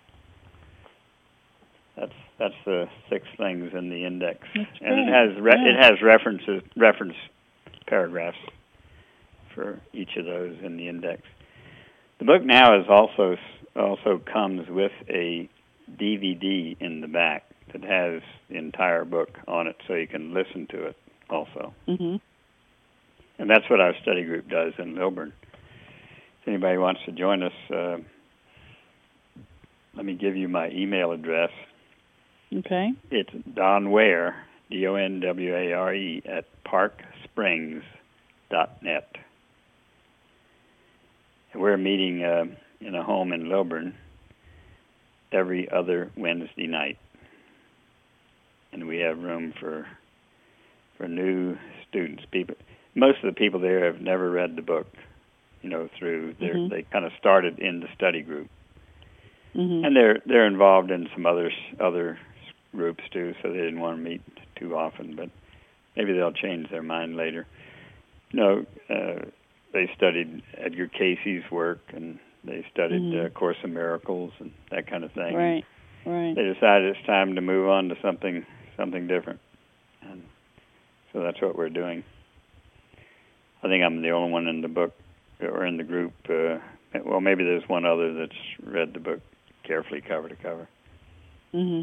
Speaker 2: That's that's the six things in the index,
Speaker 1: That's
Speaker 2: and it
Speaker 1: great.
Speaker 2: has re-
Speaker 1: Yeah.
Speaker 2: it has references reference paragraphs for each of those in the index. The book now is also also comes with a D V D in the back that has the entire book on it, so you can listen to it also.
Speaker 1: Mhm.
Speaker 2: And that's what our study group does in Lilburn. If anybody wants to join us, uh, let me give you my email address.
Speaker 1: Okay.
Speaker 2: It's Don Ware, D O N W A R E, at park springs dot net. We're meeting uh, in a home in Lilburn every other Wednesday night. And we have room for for new students. People, most of the people there have never read the book, you know, through their,
Speaker 1: Mhm.
Speaker 2: they kind of started in the study group.
Speaker 1: Mhm.
Speaker 2: And they're they're involved in some other other groups too, so they didn't want to meet too often, but maybe they'll change their mind later. No, uh, they studied Edgar Casey's work, and they studied
Speaker 1: Mhm.
Speaker 2: uh, Course in Miracles and that kind of thing.
Speaker 1: Right. Right.
Speaker 2: They decided it's time to move on to something something different, and so that's what we're doing. I think I'm the only one in the book or in the group. Uh, well, maybe there's one other that's read the book carefully cover to cover.
Speaker 1: Mhm.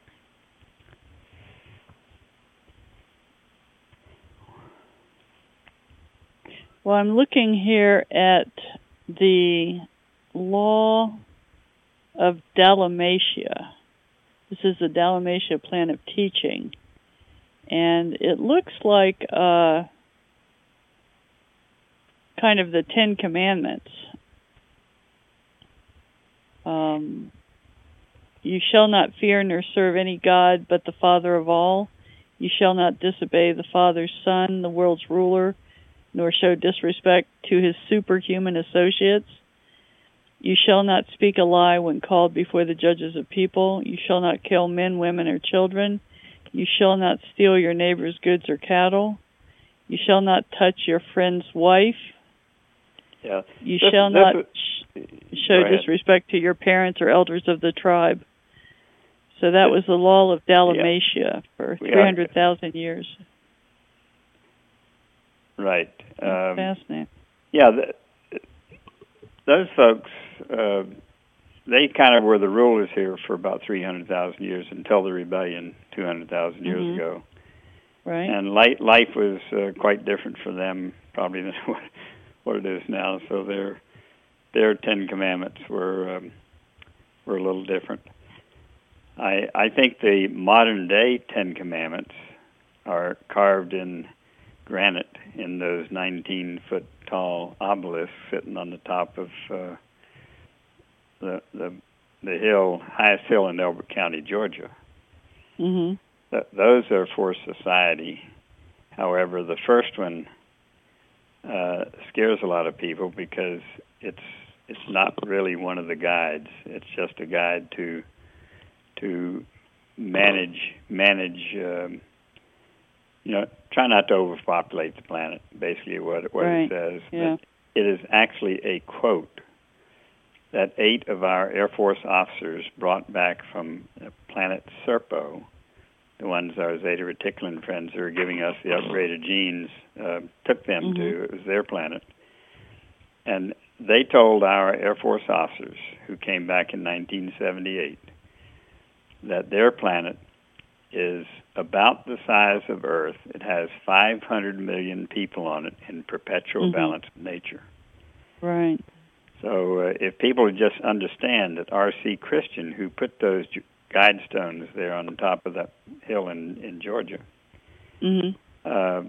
Speaker 1: Well, I'm looking here at the law of Dalmatia. This is the Dalmatia plan of teaching. And it looks like uh, kind of the Ten Commandments. Um, you shall not fear nor serve any god but the Father of all. You shall not disobey the Father's Son, the world's ruler, nor show disrespect to his superhuman associates. You shall not speak a lie when called before the judges of people. You shall not kill men, women, or children. You shall not steal your neighbor's goods or cattle. You shall not touch your friend's wife.
Speaker 2: Yeah.
Speaker 1: You
Speaker 2: this,
Speaker 1: shall
Speaker 2: this
Speaker 1: not
Speaker 2: is,
Speaker 1: sh- show disrespect to your parents or elders of the tribe. So that was the law of Dalmatia yeah. for three hundred thousand years.
Speaker 2: Right. Um,
Speaker 1: fascinating.
Speaker 2: Yeah, the, those folks, uh, they kind of were the rulers here for about three hundred thousand years until the rebellion two hundred thousand years
Speaker 1: mm-hmm.
Speaker 2: ago.
Speaker 1: Right.
Speaker 2: And life, life was uh, quite different for them probably than what, what it is now. So their their Ten Commandments were um, were a little different. I I think the modern day Ten Commandments are carved in granite in those nineteen foot tall obelisks sitting on the top of uh, the the the hill, highest hill in Elbert County, Georgia.
Speaker 1: Mm-hmm.
Speaker 2: Th- those are for society. However, the first one uh, scares a lot of people because it's it's not really one of the guides. It's just a guide to to manage manage. Um, you know, try not to overpopulate the planet. Basically, what what
Speaker 1: right.
Speaker 2: it says.
Speaker 1: Yeah.
Speaker 2: But it is actually a quote that eight of our Air Force officers brought back from the planet Serpo, the ones our Zeta Reticulan friends who are giving us the upgraded genes, uh, took them
Speaker 1: mm-hmm.
Speaker 2: to. It was their planet. and they told our Air Force officers who came back in nineteen seventy-eight that their planet is about the size of Earth. It has five hundred million people on it in perpetual mm-hmm. balance of nature.
Speaker 1: Right.
Speaker 2: So uh, if people would just understand that R C Christian, who put those guide stones there on the top of that hill in, in Georgia,
Speaker 1: mm-hmm.
Speaker 2: uh,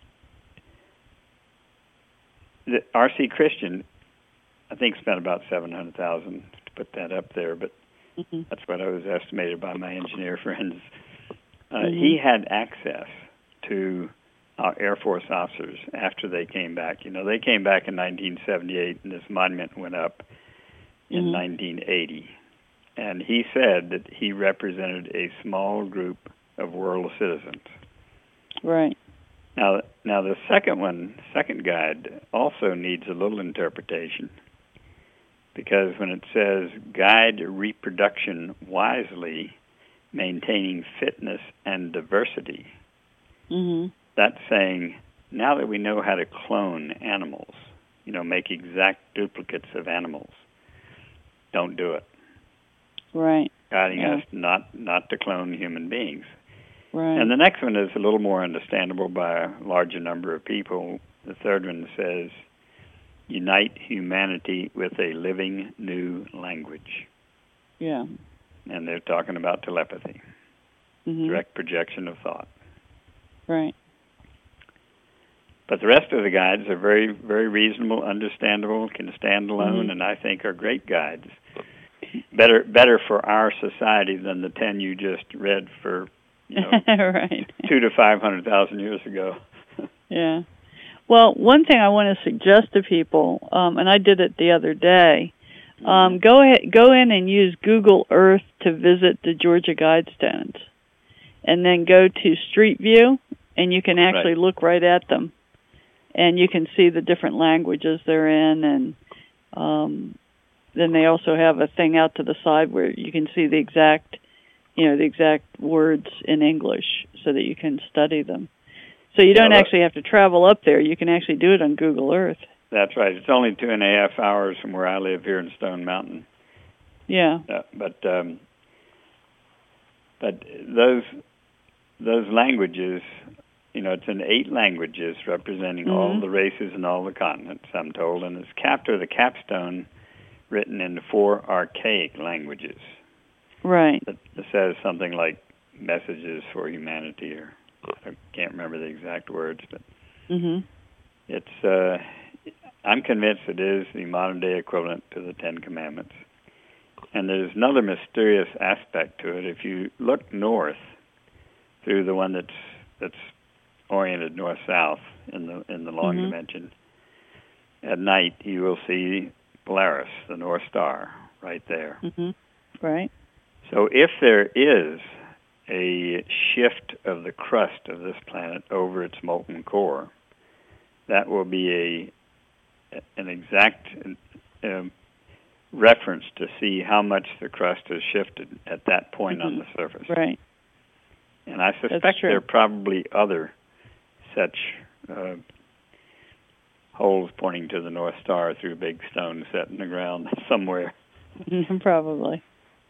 Speaker 2: the R C Christian, I think, spent about seven hundred thousand dollars to put that up there, but mm-hmm. that's what I was estimated by my engineer friends. Uh, mm-hmm. He had access to our Air Force officers after they came back. You know, they came back in nineteen seventy-eight, and this monument went up in mm-hmm. nineteen eighty. And he said that he represented a small group of world citizens.
Speaker 1: Right.
Speaker 2: Now, now the second one, second guide, also needs a little interpretation, because when it says guide reproduction wisely, maintaining fitness and diversity,
Speaker 1: mm-hmm.
Speaker 2: that's saying now that we know how to clone animals, you know, make exact duplicates of animals, don't do it.
Speaker 1: Right.
Speaker 2: Guiding
Speaker 1: yeah.
Speaker 2: us not not to clone human beings.
Speaker 1: Right.
Speaker 2: And the next one is a little more understandable by a larger number of people. The third one says, unite humanity with a living new language.
Speaker 1: Yeah.
Speaker 2: And they're talking about telepathy,
Speaker 1: mm-hmm.
Speaker 2: direct projection of thought.
Speaker 1: Right.
Speaker 2: But the rest of the guides are very, very reasonable, understandable, can stand alone,
Speaker 1: mm-hmm.
Speaker 2: and I think are great guides. Better, better for our society than the ten you just read for, you know,
Speaker 1: right.
Speaker 2: two to five hundred thousand years ago.
Speaker 1: Yeah. Well, one thing I want to suggest to people, um, and I did it the other day. Um, mm-hmm. Go ahead, go in and use Google Earth to visit the Georgia Guidestones, and then go to Street View, and you can actually
Speaker 2: right.
Speaker 1: look right at them, and you can see the different languages they're in, and um, then they also have a thing out to the side where you can see the exact, you know, the exact words in English, so that you can study them. So you don't yeah, actually have to travel up there. You can actually do it on Google Earth.
Speaker 2: That's right. It's only two and a half hours from where I live here in Stone Mountain.
Speaker 1: Yeah.
Speaker 2: Uh, but um, but those those languages, you know, it's in eight languages representing mm-hmm. all the races and all the continents, I'm told, and it's capped or the capstone written in four archaic languages.
Speaker 1: Right.
Speaker 2: That says something like messages for humanity, or I can't remember the exact words, but
Speaker 1: mm-hmm.
Speaker 2: it's. Uh, I'm convinced it is the modern-day equivalent to the Ten Commandments. And there's another mysterious aspect to it. If you look north through the one that's that's oriented north-south in the in the long
Speaker 1: mm-hmm.
Speaker 2: dimension, at night you will see Polaris, the North Star, right there.
Speaker 1: Mm-hmm. Right.
Speaker 2: So if there is a shift of the crust of this planet over its molten core, that will be a an exact um, reference to see how much the crust has shifted at that point
Speaker 1: mm-hmm.
Speaker 2: on the surface.
Speaker 1: Right.
Speaker 2: And I suspect there are probably other such uh, holes pointing to the North Star through big stones set in the ground somewhere.
Speaker 1: Probably.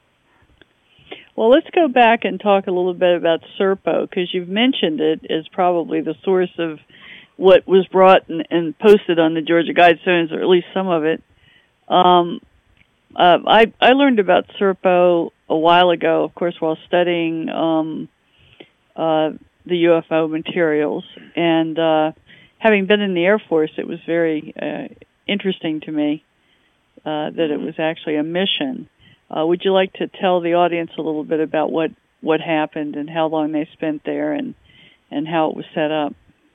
Speaker 1: Well, let's go back and talk a little bit about Serpo, because you've mentioned it as probably the source of what was brought and, and posted on the Georgia Guidestones, or at least some of it. Um, uh, I, I learned about Serpo a while ago, of course, while studying um, uh, the U F O materials. And uh, having been in the Air Force, it was very uh, interesting to me uh, that it was actually a mission. Uh, would you like to tell the audience a little bit about what, what happened and how long they spent there and, and how it was set up?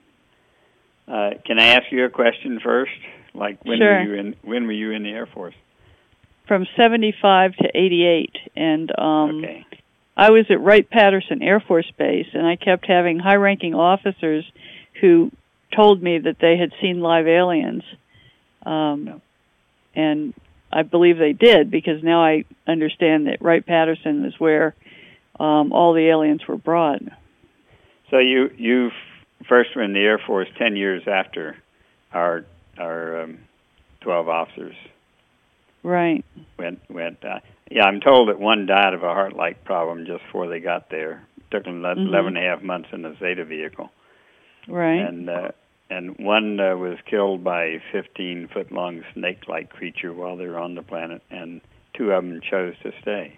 Speaker 2: Uh, can I ask you a question first? Like when
Speaker 1: sure.
Speaker 2: were you in when were you in the Air Force?
Speaker 1: From seventy-five to eighty-eight, and um,
Speaker 2: okay.
Speaker 1: I was at Wright-Patterson Air Force Base, and I kept having high-ranking officers who told me that they had seen live aliens, um,
Speaker 2: no.
Speaker 1: and I believe they did, because now I understand that Wright-Patterson is where um, all the aliens were brought.
Speaker 2: So you you first were in the Air Force ten years after our our um, twelve officers.
Speaker 1: Right.
Speaker 2: Went went. Uh, yeah, I'm told that one died of a heart-like problem just before they got there. It took them eleven mm-hmm. and a half months in a Zeta vehicle.
Speaker 1: Right.
Speaker 2: And uh, and one uh, was killed by a fifteen-foot-long snake-like creature while they were on the planet, and two of them chose to stay.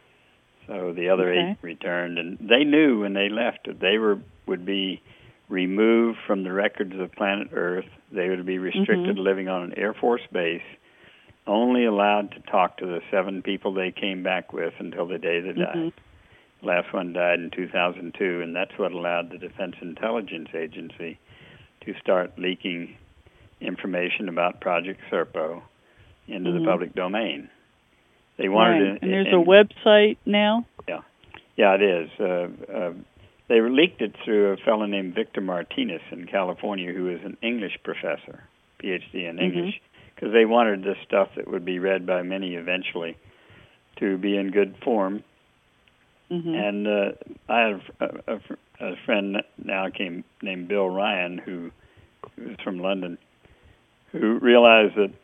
Speaker 2: So the other
Speaker 1: okay.
Speaker 2: eight returned, and they knew when they left that they were would be removed from the records of planet Earth. They would be restricted
Speaker 1: mm-hmm.
Speaker 2: living on an Air Force base, only allowed to talk to the seven people they came back with until the day they died.
Speaker 1: Mm-hmm.
Speaker 2: The last one died in two thousand two, and that's what allowed the Defense Intelligence Agency to start leaking information about Project Serpo into
Speaker 1: mm-hmm.
Speaker 2: the public domain. They wanted
Speaker 1: right.
Speaker 2: to,
Speaker 1: and there's
Speaker 2: and,
Speaker 1: a website now?
Speaker 2: Yeah. Yeah, it is. Uh, uh, they leaked it through a fellow named Victor Martinez in California, who is an English professor, P H D in English, because mm-hmm. they wanted this stuff that would be read by many eventually to be in good form. Mm-hmm. And uh, I have a, a, a friend now came named Bill Ryan, who, who is from London, who realized that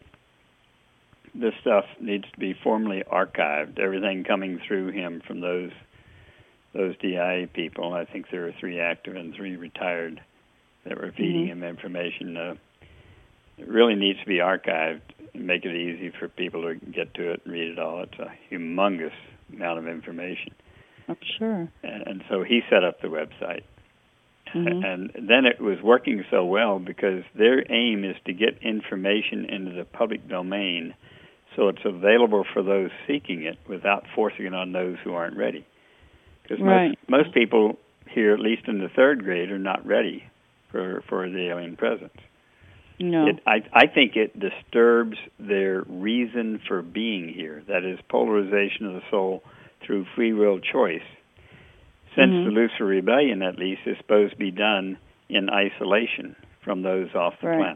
Speaker 2: this stuff needs to be formally archived. Everything coming through him from those those D I A people, I think there were three active and three retired that were feeding mm-hmm. him information. Uh, it really needs to be archived and make it easy for people to get to it and read it all. It's a humongous amount of information.
Speaker 1: I'm sure.
Speaker 2: And, and so he set up the website.
Speaker 1: Mm-hmm.
Speaker 2: And then it was working so well because their aim is to get information into the public domain so it's available for those seeking it without forcing it on those who aren't ready. Because
Speaker 1: right.
Speaker 2: most, most people here, at least in the third grade, are not ready for, for the alien presence.
Speaker 1: No.
Speaker 2: It, I, I think it disturbs their reason for being here, that is, polarization of the soul through free will choice. Since
Speaker 1: mm-hmm.
Speaker 2: the Lucifer Rebellion, at least, is supposed to be done in isolation from those off the
Speaker 1: right.
Speaker 2: planet.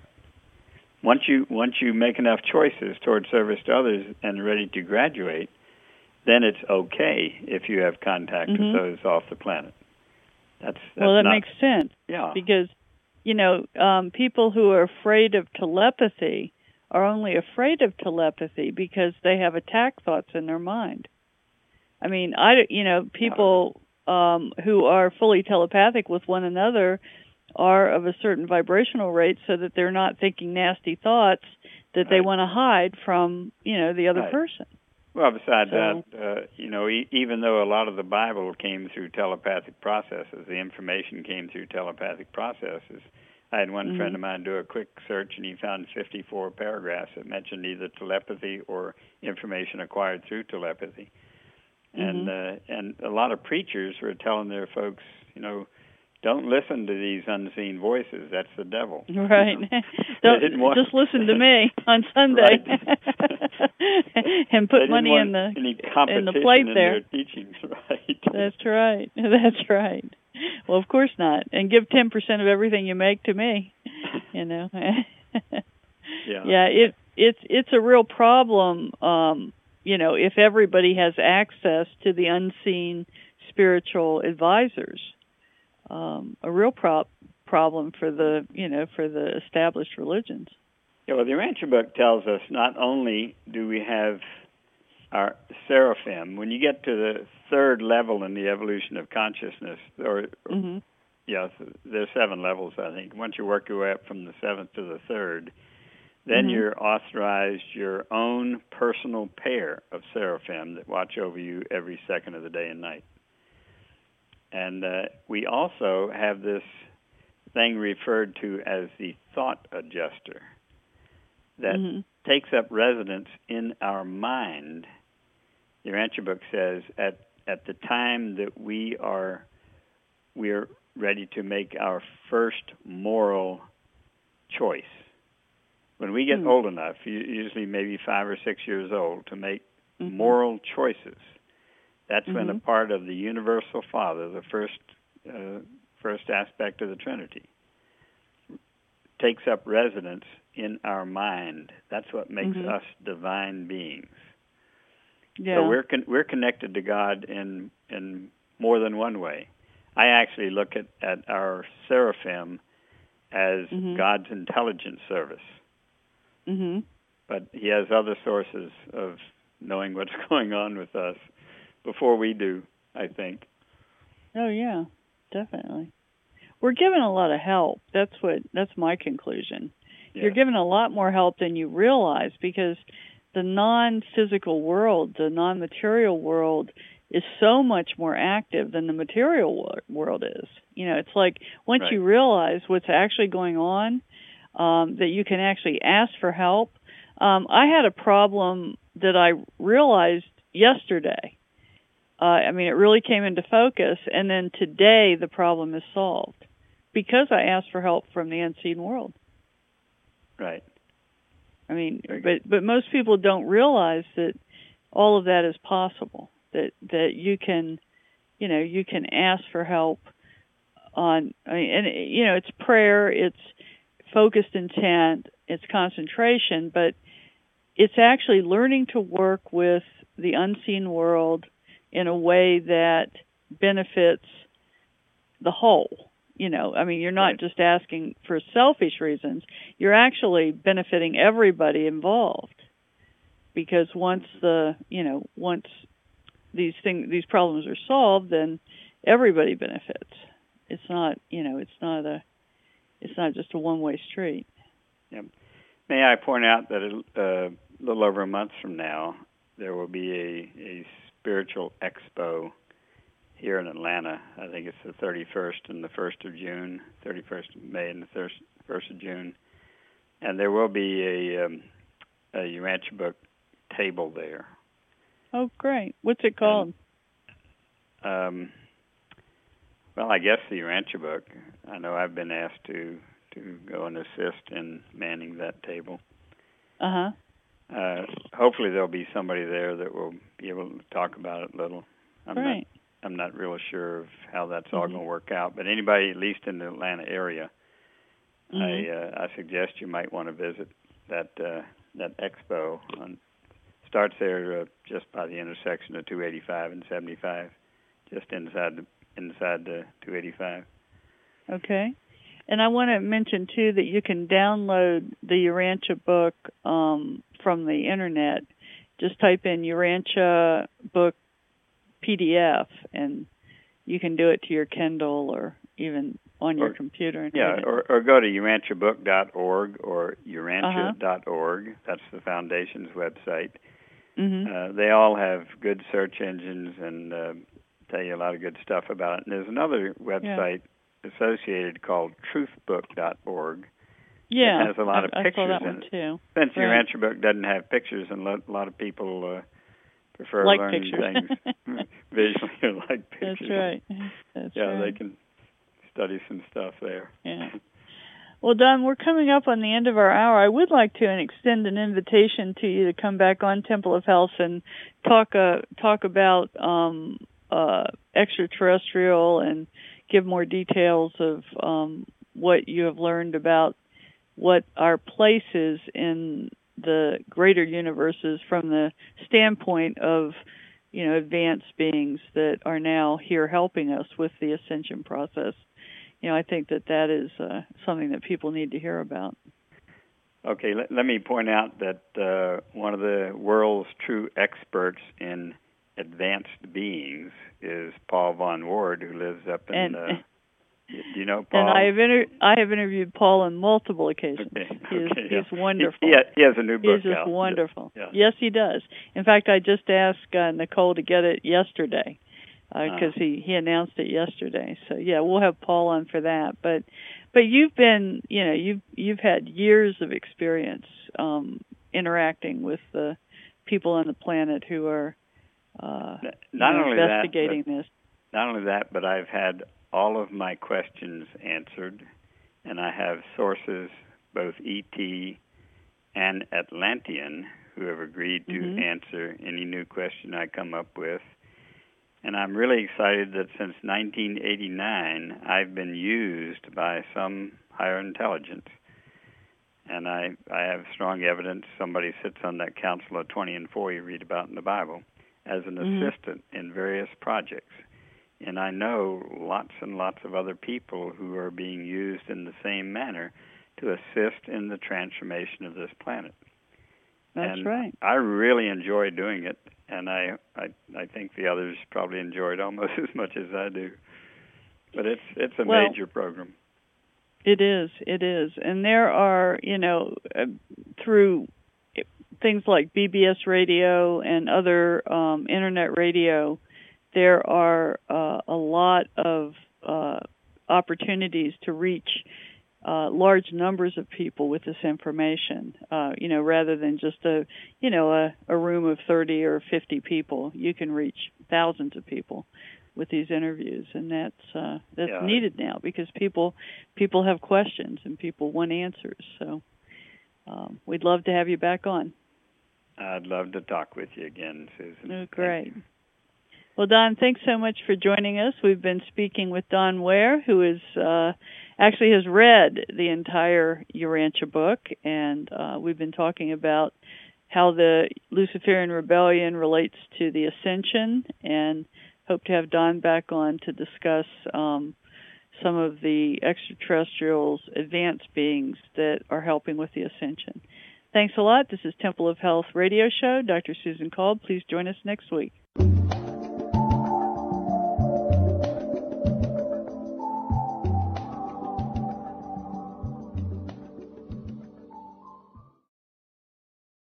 Speaker 2: Once you once you make enough choices toward service to others and are ready to graduate, then it's okay if you have contact
Speaker 1: mm-hmm.
Speaker 2: with those off the planet. That's, that's
Speaker 1: well, that
Speaker 2: not,
Speaker 1: makes sense.
Speaker 2: Yeah.
Speaker 1: Because, you know, um, people who are afraid of telepathy are only afraid of telepathy because they have attack thoughts in their mind. I mean, I, you know, people um, who are fully telepathic with one another are of a certain vibrational rate so that they're not thinking nasty thoughts that
Speaker 2: right.
Speaker 1: they want to hide from, you know, the other
Speaker 2: right.
Speaker 1: person.
Speaker 2: Well, besides
Speaker 1: so,
Speaker 2: that, uh, you know, e- even though a lot of the Bible came through telepathic processes, the information came through telepathic processes. I had one mm-hmm. friend of mine do a quick search, and he found fifty-four paragraphs that mentioned either telepathy or information acquired through telepathy. Mm-hmm. And uh, and a lot of preachers were telling their folks, you know, don't listen to these unseen voices. That's the devil.
Speaker 1: Right. Don't want... just listen to me on Sunday, and put money in the in the plate
Speaker 2: in
Speaker 1: there.
Speaker 2: Their teachings, right?
Speaker 1: That's right. That's right. Well, of course not. And give ten percent of everything you make to me. You know.
Speaker 2: yeah.
Speaker 1: Yeah. It it's it's a real problem. Um, you know, if everybody has access to the unseen spiritual advisors. Um, a real pro- problem for the, you know, for the established religions.
Speaker 2: Yeah, well, the Urantia book tells us not only do we have our seraphim, when you get to the third level in the evolution of consciousness, or,
Speaker 1: mm-hmm.
Speaker 2: yeah, there's seven levels, I think. Once you work your way up from the seventh to the third, then mm-hmm. you're authorized your own personal pair of seraphim that watch over you every second of the day and night. And uh, we also have this thing referred to as the thought adjuster that mm-hmm. takes up residence in our mind. The Urantia book says at at the time that we are we are ready to make our first moral choice. When we get mm-hmm. old enough, usually maybe five or six years old, to make mm-hmm. moral choices. That's mm-hmm. when a part of the universal Father, the first uh, first aspect of the Trinity, takes up residence in our mind. That's what makes mm-hmm. us divine beings.
Speaker 1: Yeah.
Speaker 2: So we're con- we're connected to God in in more than one way. I actually look at, at our seraphim as mm-hmm. God's intelligence service.
Speaker 1: Mm-hmm.
Speaker 2: but he has other sources of knowing what's going on with us before we do, I think.
Speaker 1: Oh yeah, definitely. We're given a lot of help. That's what. That's my conclusion.
Speaker 2: Yeah.
Speaker 1: You're given a lot more help than you realize, because the non-physical world, the non-material world, is so much more active than the material world is. You know, it's like once
Speaker 2: Right.
Speaker 1: you realize what's actually going on, um, that you can actually ask for help. Um, I had a problem that I realized yesterday. Uh, I mean, it really came into focus, and then today the problem is solved because I asked for help from the unseen world.
Speaker 2: Right.
Speaker 1: I mean, but but most people don't realize that all of that is possible. That that you can, you know, you can ask for help on. I mean, and you know, it's prayer, it's focused intent, it's concentration, but it's actually learning to work with the unseen world in a way that benefits the whole. You know, I mean, you're not
Speaker 2: Right.
Speaker 1: just asking for selfish reasons. You're actually benefiting everybody involved. Because once the, you know, once these things, these problems are solved, then everybody benefits. It's not, you know, it's not a, it's not just a one-way street.
Speaker 2: Yep. May I point out that a uh, little over a month from now, there will be a, a spiritual expo here in Atlanta. I think it's the thirty-first and the first of June, thirty-first of May and the first of June. And there will be a, um, a Urantia book table there.
Speaker 1: Oh, great. What's it called?
Speaker 2: And, um, well, I guess the Urantia book. I know I've been asked to, to go and assist in manning that table.
Speaker 1: Uh-huh.
Speaker 2: Uh, hopefully there'll be somebody there that will be able to talk about it a little. I'm
Speaker 1: Right.
Speaker 2: not I'm not real sure of how that's all
Speaker 1: Mm-hmm.
Speaker 2: going to work out, but anybody at least in the Atlanta area,
Speaker 1: Mm-hmm.
Speaker 2: I uh, I suggest you might want to visit that uh, that expo. On, starts there uh, just by the intersection of two eighty-five and seventy-five, just inside the inside the two eighty-five.
Speaker 1: Okay. And I want to mention, too, that you can download the Urantia book um, from the Internet. Just type in Urantia book P D F, and you can do it to your Kindle or even on your
Speaker 2: or,
Speaker 1: computer. And
Speaker 2: yeah, or, or go to urantia book dot org or urantia dot org. Uh-huh. That's the Foundation's website.
Speaker 1: Mm-hmm.
Speaker 2: Uh, they all have good search engines and uh, tell you a lot of good stuff about it. And there's another website yeah. associated called truth book dot org.
Speaker 1: Yeah,
Speaker 2: it has a lot of
Speaker 1: I,
Speaker 2: pictures
Speaker 1: I saw that
Speaker 2: in
Speaker 1: one
Speaker 2: it.
Speaker 1: too.
Speaker 2: Since
Speaker 1: right.
Speaker 2: Urantia book doesn't have pictures, and a lot of people uh, prefer
Speaker 1: like
Speaker 2: learning
Speaker 1: pictures.
Speaker 2: things visually or like pictures.
Speaker 1: That's right. That's
Speaker 2: yeah,
Speaker 1: right.
Speaker 2: they can study some stuff there.
Speaker 1: Yeah. Well, Don, we're coming up on the end of our hour. I would like to extend an invitation to you to come back on Temple of Health and talk uh, talk about um, uh, extraterrestrial and give more details of um, what you have learned about what our place is in the greater universes from the standpoint of, you know, advanced beings that are now here helping us with the ascension process. You know, I think that that is uh, something that people need to hear about.
Speaker 2: Okay, let, let me point out that uh, one of the world's true experts in advanced beings is Paul Von Ward, who lives up in...
Speaker 1: And,
Speaker 2: uh, do you know Paul?
Speaker 1: And I have inter- I have interviewed Paul on multiple occasions.
Speaker 2: Okay,
Speaker 1: He is,
Speaker 2: okay,
Speaker 1: he's
Speaker 2: yeah.
Speaker 1: wonderful.
Speaker 2: He, he, ha- he has a new book
Speaker 1: He's just
Speaker 2: out.
Speaker 1: wonderful.
Speaker 2: Yeah.
Speaker 1: Yes, he does. In fact, I just asked uh, Nicole to get it yesterday because uh, uh. he, he announced it yesterday. So yeah, we'll have Paul on for that. But but you've been you know you've you've had years of experience um, interacting with the people on the planet who are uh,
Speaker 2: not
Speaker 1: you know,
Speaker 2: only
Speaker 1: investigating
Speaker 2: that, but,
Speaker 1: this.
Speaker 2: Not only that, but I've had all of my questions answered, and I have sources, both E T and Atlantean, who have agreed to
Speaker 1: mm-hmm.
Speaker 2: answer any new question I come up with. And I'm really excited that since nineteen eighty-nine, I've been used by some higher intelligence. And I, I have strong evidence somebody sits on that council of twenty and four you read about in the Bible as an
Speaker 1: mm-hmm.
Speaker 2: assistant in various projects. And I know lots and lots of other people who are being used in the same manner to assist in the transformation of this planet.
Speaker 1: That's
Speaker 2: and
Speaker 1: right.
Speaker 2: I really enjoy doing it, and I, I I think the others probably enjoy it almost as much as I do. But it's it's a
Speaker 1: well,
Speaker 2: major program.
Speaker 1: It is. It is. And there are, you know, uh, through things like B B S radio and other um, internet radio, there are uh, a lot of uh, opportunities to reach uh, large numbers of people with this information. Uh, you know, rather than just a, you know, a, a room of thirty or fifty people, you can reach thousands of people with these interviews, and that's uh, that's
Speaker 2: yeah.
Speaker 1: needed now because people people have questions and people want answers. So um, we'd love to have you back on.
Speaker 2: I'd love to talk with you again, Susan.
Speaker 1: Oh, great. Well, Don, thanks so much for joining us. We've been speaking with Don Ware, who is uh, actually has read the entire Urantia book, and uh, we've been talking about how the Luciferian Rebellion relates to the Ascension, and hope to have Don back on to discuss um, some of the extraterrestrials, advanced beings that are helping with the Ascension. Thanks a lot. This is Temple of Health Radio Show. Doctor Susan Kolb. Please join us next week.